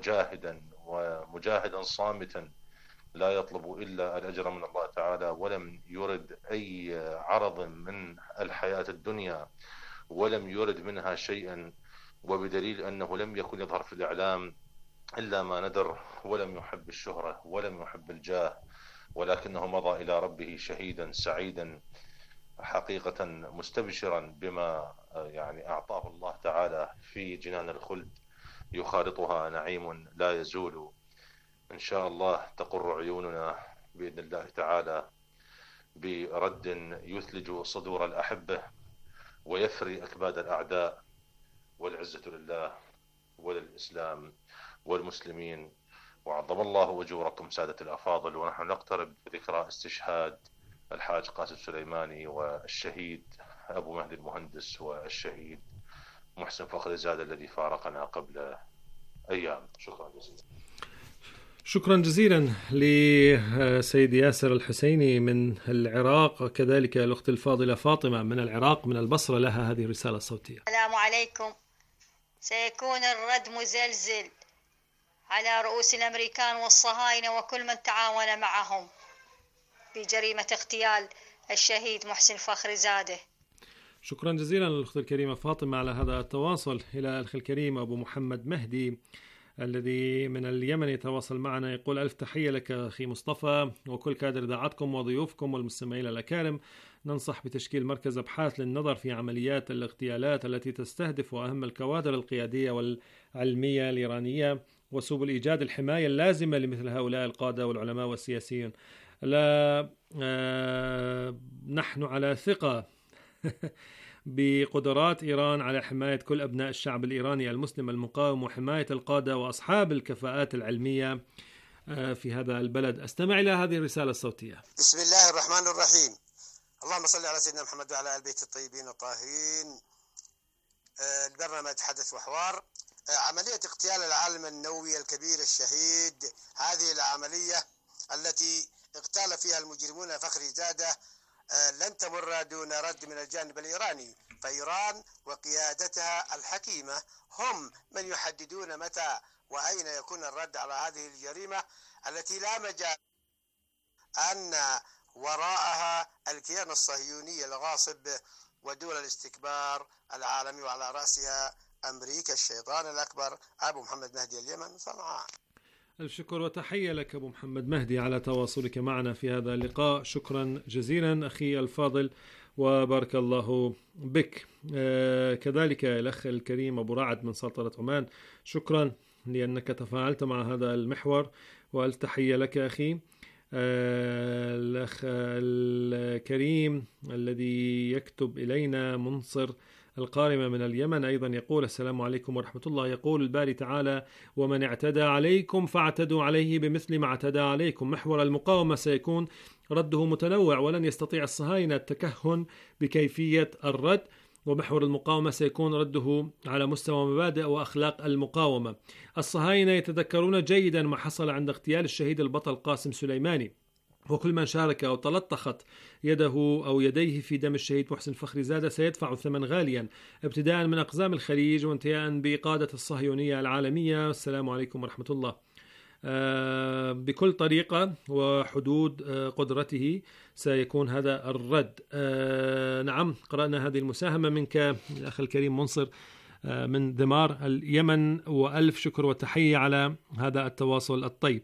مجاهدا صامتا لا يطلب إلا الأجر من الله تعالى، ولم يرد أي عرض من الحياة الدنيا، ولم يرد منها شيئا، وبدليل أنه لم يكن يظهر في الإعلام إلا ما ندر، ولم يحب الشهرة ولم يحب الجاه، ولكنه مضى إلى ربه شهيدا سعيدا حقيقة، مستبشرا بما يعني أعطاه الله تعالى في جنان الخلد يخالطها نعيم لا يزول. إن شاء الله تقر عيوننا بإذن الله تعالى برد يثلج صدور الأحبة ويفري أكباد الأعداء، والعزة لله وللإسلام والمسلمين، وعظم الله أجوركم سادة الأفاضل. ونحن نقترب بذكرى استشهاد الحاج قاسم سليماني والشهيد أبو مهدي المهندس والشهيد محسن فخري زادة الذي فارقنا قبل أيام. شكرا جزيلا. شكرا جزيلا لسيد ياسر الحسيني من العراق، كذلك الأخت الفاضلة فاطمة من العراق من البصرة، لها هذه الرسالة الصوتية. السلام عليكم. سيكون الرد مزلزل على رؤوس الأمريكان والصهاينة وكل من تعاون معهم بجريمة اغتيال الشهيد محسن فخري زادة. شكرا جزيلا للأخت الكريمة فاطمة على هذا التواصل. إلى الأخ الكريم أبو محمد مهدي الذي من اليمن يتواصل معنا، يقول: ألف تحية لك أخي مصطفى وكل كادر إذاعتكم وضيوفكم والمستمعين الأكارم. ننصح بتشكيل مركز أبحاث للنظر في عمليات الاغتيالات التي تستهدف أهم الكوادر القيادية والعلمية الإيرانية، وسبل إيجاد الحماية اللازمة لمثل هؤلاء القادة والعلماء والسياسيين. لا نحن على ثقة بقدرات إيران على حماية كل أبناء الشعب الإيراني المسلم المقاوم وحماية القادة وأصحاب الكفاءات العلمية في هذا البلد. أستمع إلى هذه الرسالة الصوتية. بسم الله الرحمن الرحيم. اللهم صل على سيدنا محمد وعلى آل بيت الطيبين الطاهرين. البرنامج حدث وحوار. عملية اغتيال العالم النووي الكبير الشهيد، هذه العملية التي اغتال فيها المجرمون فخري زادة لن تمر دون رد من الجانب الإيراني، فإيران وقيادتها الحكيمة هم من يحددون متى وأين يكون الرد على هذه الجريمة التي لا مجال أن وراءها الكيان الصهيوني الغاصب ودول الاستكبار العالمي، وعلى رأسها أمريكا الشيطان الأكبر. أبو محمد مهدي، اليمن، صنعاء. الشكر وتحية لك أبو محمد مهدي على تواصلك معنا في هذا اللقاء. شكرا جزيلا أخي الفاضل وبارك الله بك. كذلك الأخ الكريم أبو رعد من سلطنة عمان، شكرا لأنك تفاعلت مع هذا المحور والتحية لك أخي. الأخ الكريم الذي يكتب إلينا منصر القارمة من اليمن أيضا يقول: السلام عليكم ورحمة الله. يقول الباري تعالى: ومن اعتدى عليكم فاعتدوا عليه بمثل ما اعتدى عليكم. محور المقاومة سيكون رده متنوع ولن يستطيع الصهاينة التكهن بكيفية الرد، ومحور المقاومة سيكون رده على مستوى مبادئ وأخلاق المقاومة. الصهاينة يتذكرون جيدا ما حصل عند اغتيال الشهيد البطل قاسم سليماني، وكل من شارك أو تلطخت يده أو يديه في دم الشهيد محسن فخري زادة سيدفع ثمن غاليا، ابتداء من أقزام الخليج وانتهاء بقادة الصهيونية العالمية. السلام عليكم ورحمة الله. بكل طريقة وحدود قدرته سيكون هذا الرد. نعم، قرأنا هذه المساهمة منك الأخ الكريم منصر من دمار اليمن، وألف شكر وتحية على هذا التواصل الطيب.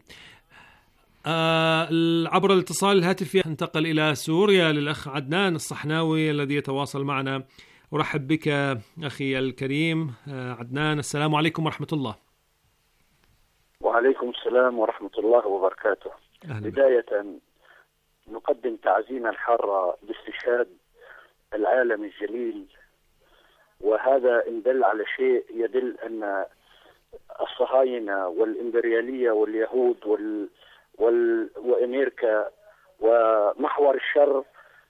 عبر الاتصال الهاتفي انتقل إلى سوريا للأخ عدنان الصحناوي الذي يتواصل معنا. أرحب بك أخي الكريم عدنان. السلام عليكم ورحمة الله. وعليكم السلام ورحمة الله وبركاته. بداية نقدم تعزينا الحارة باستشهاد العالم الجليل، وهذا إن دل على شيء يدل أن الصهاينة والإمبريالية واليهود وأمريكا ومحور الشر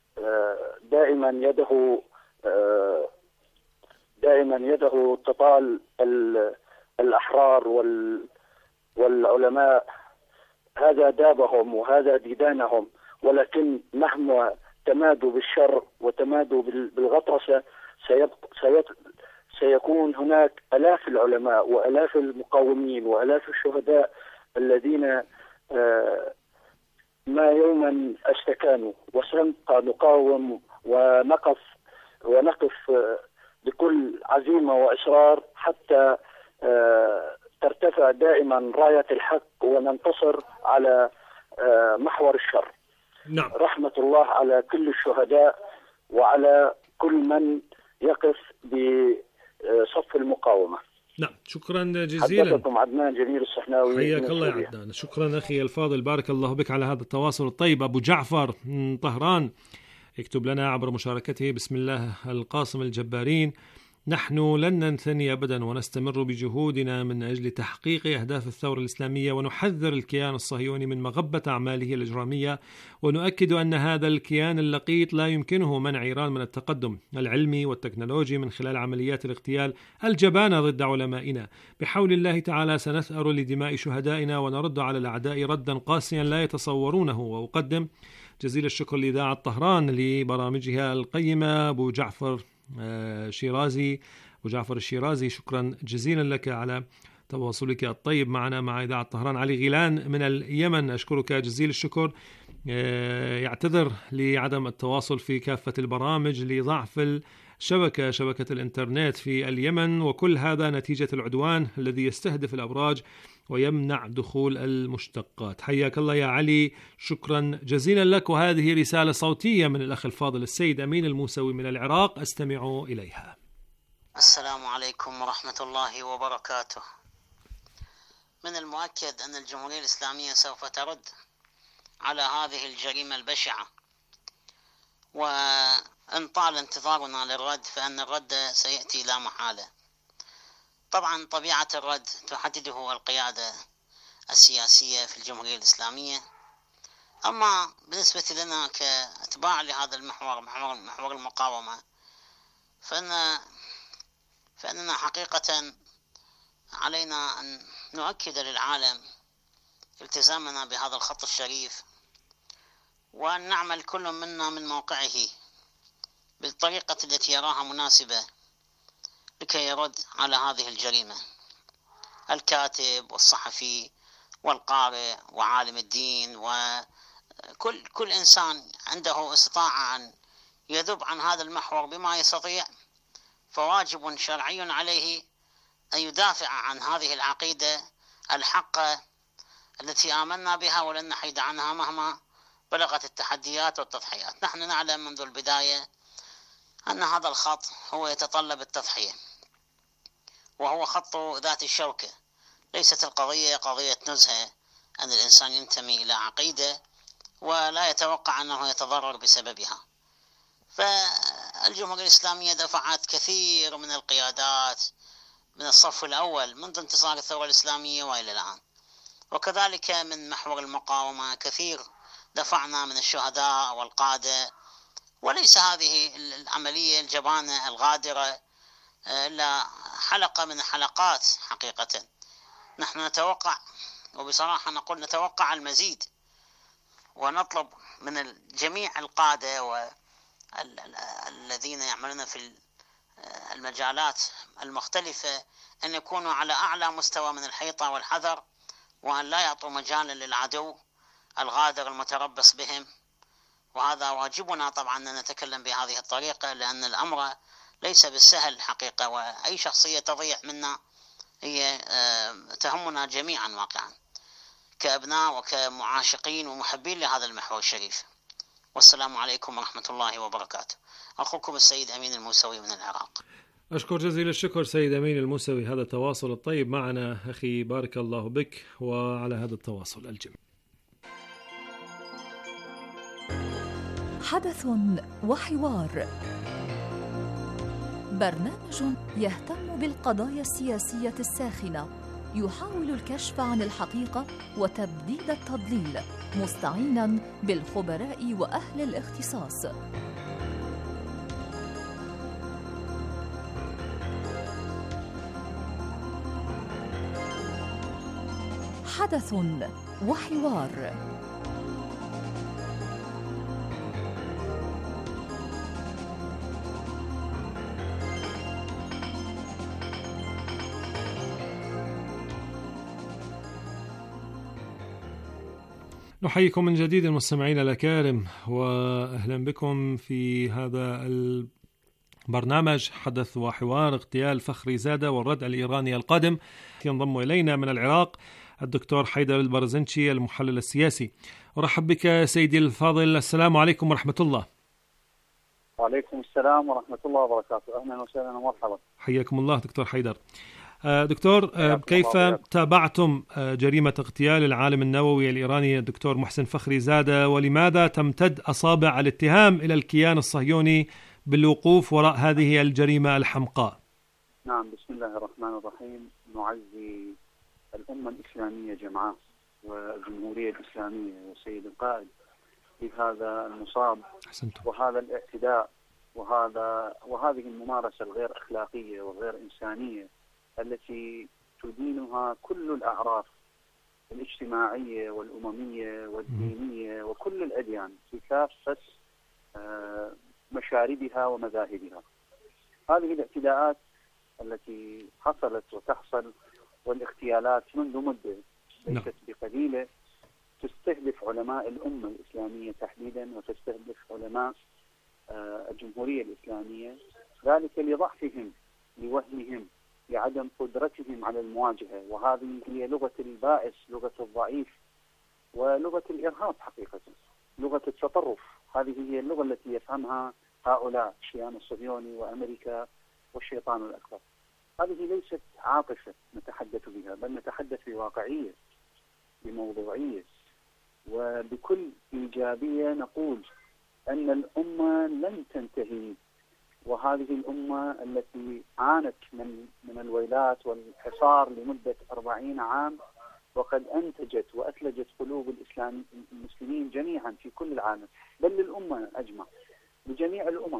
دائما يده تطال الأحرار والعلماء. هذا دابهم وهذا ديدانهم، ولكن مهما تمادوا بالشر وتمادوا بالغطرسة سيكون هناك آلاف العلماء وآلاف المقاومين وآلاف الشهداء الذين ما يوما استكانوا، وسنبقى نقاوم ونقف بكل عزيمة وإصرار حتى ترتفع دائما راية الحق وننتصر على محور الشر. نعم. رحمة الله على كل الشهداء وعلى كل من يقف بصف المقاومة. نعم، شكرا جزيلا. حدثكم عدنان جميل الصحناوي. حياك الله يا عدنان. شكرا أخي الفاضل، بارك الله بك على هذا التواصل الطيب. أبو جعفر من طهران يكتب لنا عبر مشاركته: بسم الله القاسم الجبارين، نحن لن ننثني أبدا ونستمر بجهودنا من أجل تحقيق أهداف الثورة الإسلامية، ونحذر الكيان الصهيوني من مغبة أعماله الإجرامية، ونؤكد أن هذا الكيان اللقيط لا يمكنه منع إيران من التقدم العلمي والتكنولوجي من خلال عمليات الاغتيال الجبانة ضد علمائنا. بحول الله تعالى سنثأر لدماء شهدائنا ونرد على الأعداء ردا قاسيا لا يتصورونه. وأقدم جزيل الشكر لإذاعة طهران لبرامجها القيمة. أبو جعفر الشيرازي، شكرا جزيلا لك على تواصلك الطيب معنا مع إذاعة طهران. علي غيلان من اليمن، أشكرك جزيل الشكر. يعتذر لعدم التواصل في كافة البرامج لضعف شبكة الإنترنت في اليمن، وكل هذا نتيجة العدوان الذي يستهدف الأبراج ويمنع دخول المشتقات. حياك الله يا علي، شكرا جزيلا لك. وهذه رسالة صوتية من الأخ الفاضل السيد أمين الموسوي من العراق، أستمع إليها. السلام عليكم ورحمة الله وبركاته. من المؤكد أن الجمهورية الإسلامية سوف ترد على هذه الجريمة البشعة، وإن طال انتظارنا للرد فإن الرد سيأتي لا محالة. طبعا طبيعة الرد تحدده القيادة السياسية في الجمهورية الإسلامية، أما بالنسبة لنا كأتباع لهذا المحور، محور المقاومة، فإننا حقيقة علينا أن نؤكد للعالم التزامنا بهذا الخط الشريف، وأن نعمل كل منا من موقعه بالطريقة التي يراها مناسبة لكي يرد على هذه الجريمة. الكاتب والصحفي والقارئ وعالم الدين وكل إنسان عنده استطاعة أن يذب عن هذا المحور بما يستطيع، فواجب شرعي عليه أن يدافع عن هذه العقيدة الحقة التي آمنا بها ولن نحيد عنها مهما بلغت التحديات والتضحيات. نحن نعلم منذ البداية أن هذا الخط هو يتطلب التضحية، وهو خط ذات الشوكة. ليست القضية قضية نزهة أن الإنسان ينتمي إلى عقيدة ولا يتوقع أنه يتضرر بسببها. فالجمهورية الإسلامية دفعت كثير من القيادات من الصف الأول منذ انتصار الثورة الإسلامية وإلى الآن، وكذلك من محور المقاومة كثير دفعنا من الشهداء والقادة. وليس هذه العملية الجبانة الغادرة إلا حلقة من حلقات. حقيقة نحن نتوقع، وبصراحة نقول نتوقع المزيد، ونطلب من جميع القادة والذين يعملون في المجالات المختلفة أن يكونوا على أعلى مستوى من الحيطة والحذر، وأن لا يعطوا مجالا للعدو الغادر المتربص بهم. وهذا واجبنا طبعا أن نتكلم بهذه الطريقة، لأن الأمر ليس بالسهل حقيقة، وأي شخصية تضيع منا هي تهمنا جميعا واقعا كأبناء وكمعاشقين ومحبين لهذا المحور الشريف. والسلام عليكم ورحمة الله وبركاته. أخوكم السيد أمين الموسوي من العراق. أشكر جزيل الشكر سيد أمين الموسوي، هذا التواصل الطيب معنا أخي، بارك الله بك وعلى هذا التواصل الجميل. حدث وحوار، برنامج يهتم بالقضايا السياسية الساخنة، يحاول الكشف عن الحقيقة وتبديد التضليل، مستعينا بالخبراء وأهل الاختصاص. حدث وحوار. نحييكم من جديد المستمعين الأكارم، وأهلا بكم في هذا البرنامج حدث وحوار، اغتيال فخري زادة والرد الإيراني القادم. ينضم إلينا من العراق الدكتور حيدر البرزنشي المحلل السياسي. أرحب بك سيدي الفاضل، السلام عليكم ورحمة الله. وعليكم السلام ورحمة الله وبركاته، أهلا وسهلا ومرحبا. حياكم الله دكتور حيدر. دكتور، كيف تابعتم جريمة اغتيال العالم النووي الإيراني الدكتور محسن فخري زادة، ولماذا تمتد أصابع الاتهام إلى الكيان الصهيوني بالوقوف وراء هذه الجريمة الحمقاء؟ نعم، بسم الله الرحمن الرحيم. نعزي الأمة الإسلامية جمعاء والجمهورية الإسلامية والسيد القائد في هذا المصاب وهذا الاعتداء وهذه الممارسة الغير أخلاقية والغير إنسانية التي تدينها كل الأعراف الاجتماعية والأممية والدينية وكل الأديان في كافة مشاربها ومذاهبها. هذه الاعتداءات التي حصلت وتحصل والاغتيالات منذ مدة ليست بقليلة تستهدف علماء الأمة الإسلامية تحديدا، وتستهدف علماء الجمهورية الإسلامية ذلك لضعفهم، لوهنهم، لعدم قدرتهم على المواجهة. وهذه هي لغة البائس، لغة الضعيف، ولغة الإرهاب حقيقة، لغة التطرف. هذه هي اللغة التي يفهمها هؤلاء الكيان الصهيوني وأمريكا والشيطان الأكبر. هذه ليست عاطفة نتحدث بها، بل نتحدث بواقعية، بموضوعية، وبكل إيجابية نقول أن الأمة لن تنتهي، وهذه الأمة التي عانت من الويلات والحصار لمدة 40 عام وقد أنتجت وأثلجت قلوب المسلمين جميعا في كل العالم، بل للأمة أجمع، لجميع الأمم.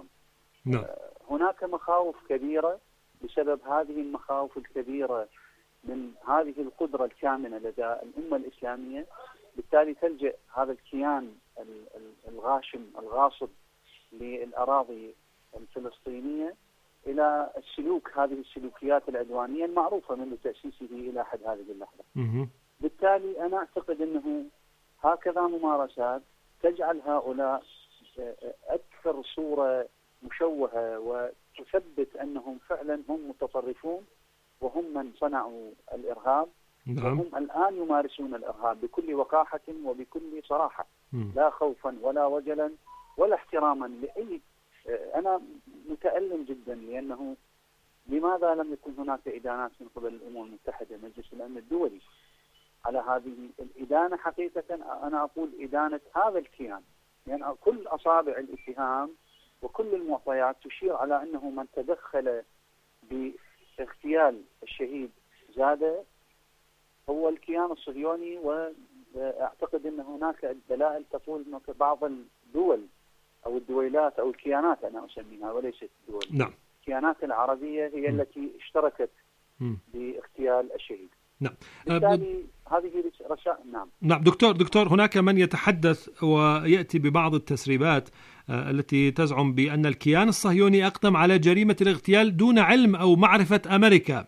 هناك مخاوف كبيرة بسبب هذه المخاوف الكبيرة من هذه القدرة الكامنة لدى الأمة الإسلامية. بالتالي تلجأ هذا الكيان الغاشم الغاصب للأراضي الفلسطينية إلى السلوك، هذه السلوكيات العدوانية المعروفة منذ تأسيسه إلى حد هذه اللحظة. بالتالي أنا أعتقد أنه هكذا ممارسات تجعل هؤلاء أكثر صورة مشوهة، وتثبت أنهم فعلا هم متطرفون، وهم من صنعوا الإرهاب. وهم الآن يمارسون الإرهاب بكل وقاحة وبكل صراحة، لا خوفا ولا وجلا ولا احتراما لأي. أنا متألم جدا، لأنه لماذا لم يكن هناك إدانات من قبل الأمم المتحدة، مجلس الأمن الدولي، على هذه الإدانة؟ حقيقة أنا أقول إدانة هذا الكيان، لأن يعني كل أصابع الاتهام وكل المعطيات تشير على أنه من تدخل باغتيال الشهيد زادة هو الكيان الصهيوني. وأعتقد أن هناك دلائل تقول أن بعض الدول أو الدويلات أو الكيانات، أنا أسميها وليست الدول، الكيانات العربية هي التي اشتركت باغتيال الشهيد. بالتالي هذه رسائل. نعم دكتور، هناك من يتحدث ويأتي ببعض التسريبات التي تزعم بأن الكيان الصهيوني أقدم على جريمة الاغتيال دون علم أو معرفة أمريكا.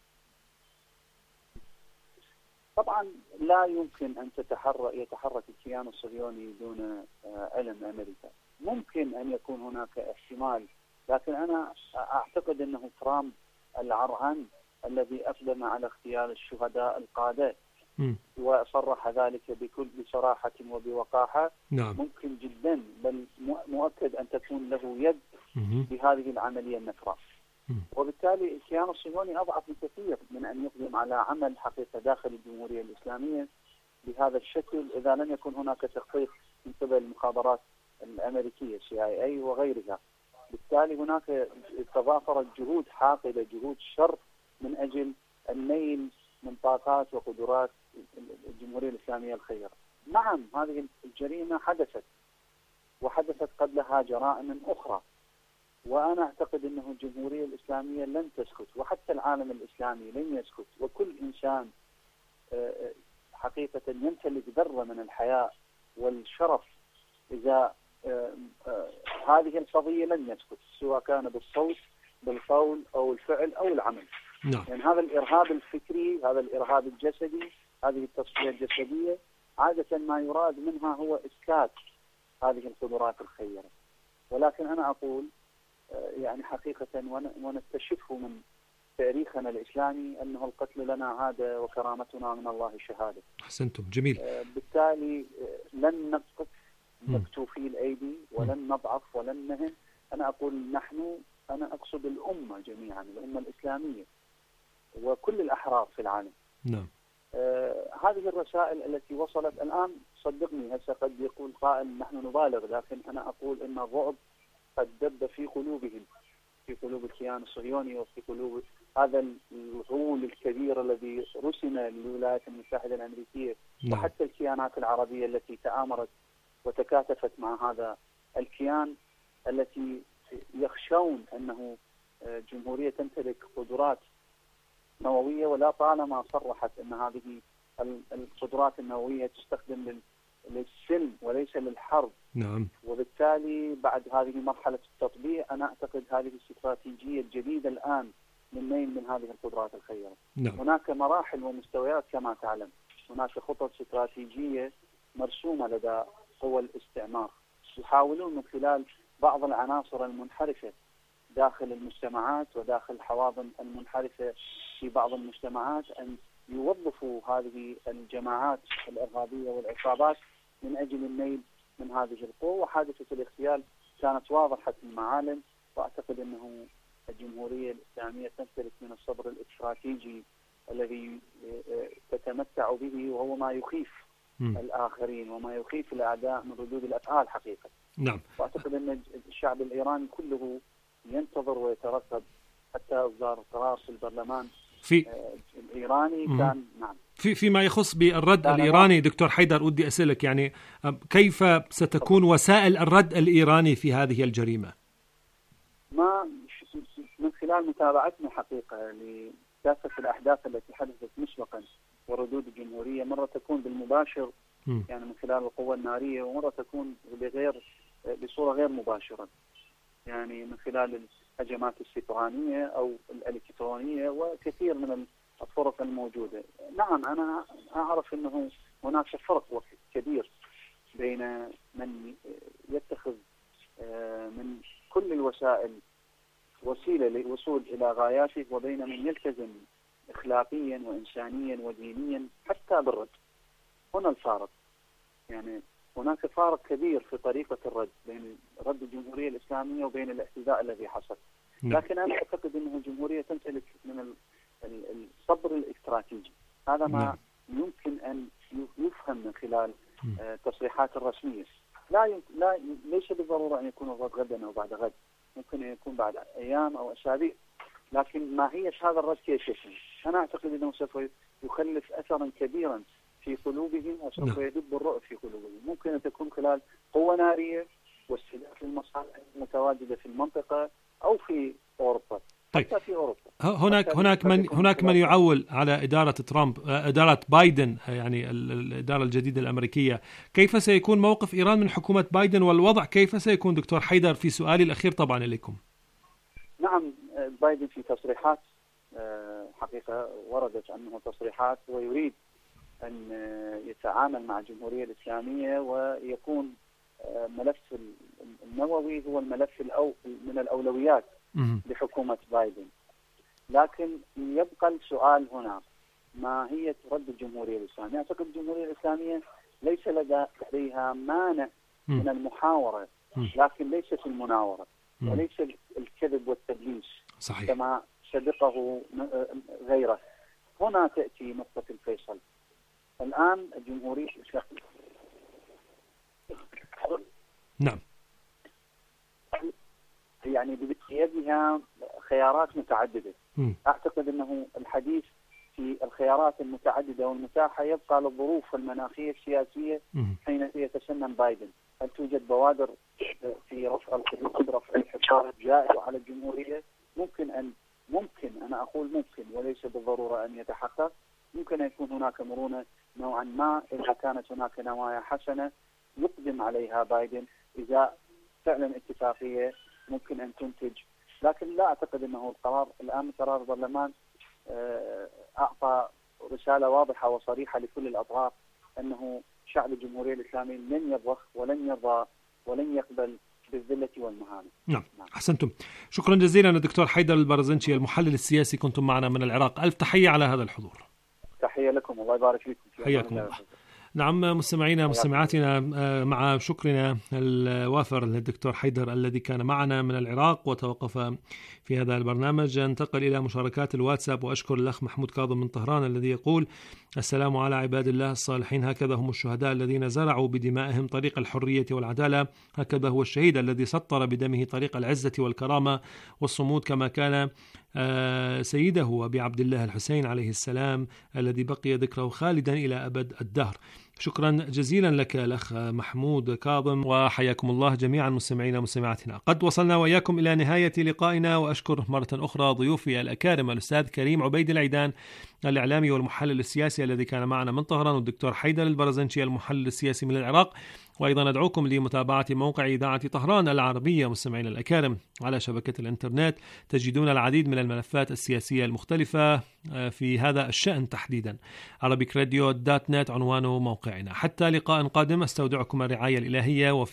طبعا لا يمكن أن يتحرك الكيان الصهيوني دون علم أمريكا. ممكن أن يكون هناك احتمال، لكن أنا أعتقد أنه ترامب العرهن الذي أقدم على اغتيال الشهداء القادة وصرح ذلك بكل بصراحة وبوقاحة، ممكن جدا، بل مؤكد أن تكون له يد بهذه العملية النكراء. وبالتالي الكيان الصهيوني أضعف بكثير من أن يقدم على عمل حقيقة داخل الجمهورية الإسلامية بهذا الشكل إذا لم يكن هناك تخطيط من قبل المخابرات الأمريكية CIA وغيرها. بالتالي هناك تضافرت جهود حاقدة، جهود شر من أجل النيل من طاقات وقدرات الجمهورية الإسلامية الخيرة. نعم، هذه الجريمة حدثت، وحدثت قبلها جرائم أخرى، وأنا أعتقد أنه الجمهورية الإسلامية لن تسكت، وحتى العالم الإسلامي لن يسكت، وكل إنسان حقيقة يمتلك ذرة من الحياء والشرف إذا هذه القضية لن يسكت، سواء كان بالصوت بالقول أو الفعل أو العمل. يعني هذا الإرهاب الفكري، هذا الإرهاب الجسدي، هذه التصفية الجسدية، عادة ما يراد منها هو إسكات هذه القدرات الخيرة. ولكن أنا أقول يعني حقيقة ونكتشفه من تاريخنا الإسلامي أنه القتل لنا عادة وكرامتنا من الله شهادة. أحسنتم، جميل. بالتالي لن نكتو في الأيدي ولن نضعف ولن نهن. أنا أقول أنا أقصد الأمة جميعا، الأمة الإسلامية وكل الأحرار في العالم. هذه الرسائل التي وصلت الآن، صدقني هسه قد يقول قائل نحن نبالغ، لكن أنا أقول أن الرعب قد دب في قلوبهم، في قلوب الكيان الصهيوني وفي قلوب هذا الغول الكبير الذي رسم للولايات المتحدة الأمريكية وحتى الكيانات العربية التي تآمرت وتكاتفت مع هذا الكيان، التي يخشون أنه جمهورية تمتلك قدرات نووية، ولا طالما صرحت أن هذه القدرات النووية تستخدم للسلم وليس للحرب. وبالتالي بعد هذه مرحلة التطبيع أنا أعتقد هذه الاستراتيجية الجديدة الآن من هذه القدرات الخيرة. هناك مراحل ومستويات كما تعلم، هناك خطط استراتيجية مرسومة لدى قوى الاستعمار، يحاولون من خلال بعض العناصر المنحرفة داخل المجتمعات وداخل الحواضن المنحرفة في بعض المجتمعات أن يوظفوا هذه الجماعات الإرهابية والعصابات من أجل النيل من هذه القوة. وحادثة الاغتيال كانت واضحة المعالم، وأعتقد أنه الجمهورية الإسلامية تمتلك من الصبر الاستراتيجي الذي تتمتع به، وهو ما يخيف الآخرين وما يخيف الأعداء من ردود الأفعال حقيقة. نعم. وأعتقد أن الشعب الإيراني كله ينتظر ويترقب حتى إصدار قرار في البرلمان الإيراني. كان نعم. فيما يخص بالرد الإيراني دكتور حيدر، ودي أسألك يعني كيف ستكون وسائل الرد الإيراني في هذه الجريمة؟ من خلال متابعتنا حقيقة لكافة الأحداث التي حدثت مسبقا وردود الجمهورية، مرة تكون بالمباشر يعني من خلال القوة النارية، ومرة تكون بصورة غير مباشرة يعني من خلال الهجمات السبرانية أو الإلكترونية وكثير من الطرق الموجودة. نعم أنا أعرف أنه هناك فرق كبير بين من يتخذ من كل الوسائل وسيلة للوصول إلى غاياته وبين من يلتزم أخلاقيا وإنسانيا ودينيا حتى بالرد. هنا الفارق، يعني هناك فارق كبير في طريقة الرد بين رد الجمهورية الإسلامية وبين الاعتداء الذي حصل. لكن أنا أعتقد أنه الجمهورية تمتلك من الصبر الاستراتيجي. هذا ما يمكن أن يفهم من خلال تصريحات الرسمية. ليس بالضرورة أن يكون الرد غدا أو بعد غد، ممكن أن يكون بعد أيام أو أسابيع، لكن ماهية هذا الرد كيف يكون؟ أنا أعتقد أنه سوف يخلف أثرا كبيرا في قلوبهم وسوف يدب الرعب في قلوبهم. ممكن أن تكون خلال قوة نارية واستهداف المصالح المتواجدة في المنطقة أو في أوروبا. طيب. حتى في أوروبا هناك من يعول على إدارة ترامب، إدارة بايدن، يعني الإدارة الجديدة الأمريكية. كيف سيكون موقف إيران من حكومة بايدن، والوضع كيف سيكون دكتور حيدر في سؤالي الأخير طبعا إليكم؟ نعم، بايدن في تصريحات حقيقة وردت أنه تصريحات ويريد أن يتعامل مع الجمهورية الإسلامية ويكون ملف النووي هو الملف من الأولويات لحكومة بايدن. لكن يبقى السؤال هنا، ماهية رد الجمهورية الإسلامية؟ أعتقد الجمهورية الإسلامية ليس لديها مانع من المحاورة، لكن ليست المناورة وليس الكذب والتدليس صحيح. كما سبقه غيره. هنا تأتي نقطة الفيصل. الآن الجمهورية الإسلامية نعم يعني بيدها خيارات متعددة. أعتقد أنه الحديث في الخيارات المتعددة والمتاحة يبقى للظروف المناخية السياسية حين يتسنن بايدن. هل توجد بوادر في رفع الحدود، رفع الحصار جائز على الجمهورية؟ ممكن أنا أقول ممكن وليس بالضرورة أن يتحقق. ممكن أن يكون هناك مرونة نوعا ما إذا كانت هناك نوايا حسنة يقدم عليها بايدن. إذا فعلا اتفاقية ممكن أن تنتج، لكن لا أعتقد أنه القرار الآن قرار البرلمان أعطى رسالة واضحة وصريحة لكل الأطراف أنه شعب الجمهورية الإسلامية لن يضخ ولن يرضى ولن يقبل بالذلة والمهانة. نعم، أحسنتم. شكرا جزيلا الدكتور حيدر البرزنجي المحلل السياسي، كنتم معنا من العراق. ألف تحية على هذا الحضور. تحية لكم، الله يبارك فيكم. حياكم الله. نعم مستمعينا مستمعاتنا، مع شكرنا الوافر للدكتور حيدر الذي كان معنا من العراق وتوقف في هذا البرنامج. انتقل إلى مشاركات الواتساب، وأشكر الأخ محمود كاظم من طهران الذي يقول: السلام على عباد الله الصالحين، هكذا هم الشهداء الذين زرعوا بدمائهم طريق الحرية والعدالة، هكذا هو الشهيد الذي سطر بدمه طريق العزة والكرامة والصمود، كما كان سيده أبي عبد الله الحسين عليه السلام الذي بقي ذكره خالدا إلى أبد الدهر. شكرا جزيلا لك الأخ محمود كاظم، وحياكم الله جميعا مستمعينا ومستمعاتنا. قد وصلنا وإياكم إلى نهاية لقائنا، وأشكر مرة أخرى ضيوفي الأكارم الأستاذ كريم عبيد العيدان الإعلامي والمحلل السياسي الذي كان معنا من طهران، والدكتور حيدر البرزنجي المحلل السياسي من العراق. وأيضا أدعوكم لمتابعة موقع إذاعة طهران العربية مستمعينا الأكارم على شبكة الإنترنت، تجدون العديد من الملفات السياسية المختلفة في هذا الشأن تحديدا. arabicradio.net عنوان موقعنا. حتى لقاء قادم، استودعكم الرعاية الإلهية.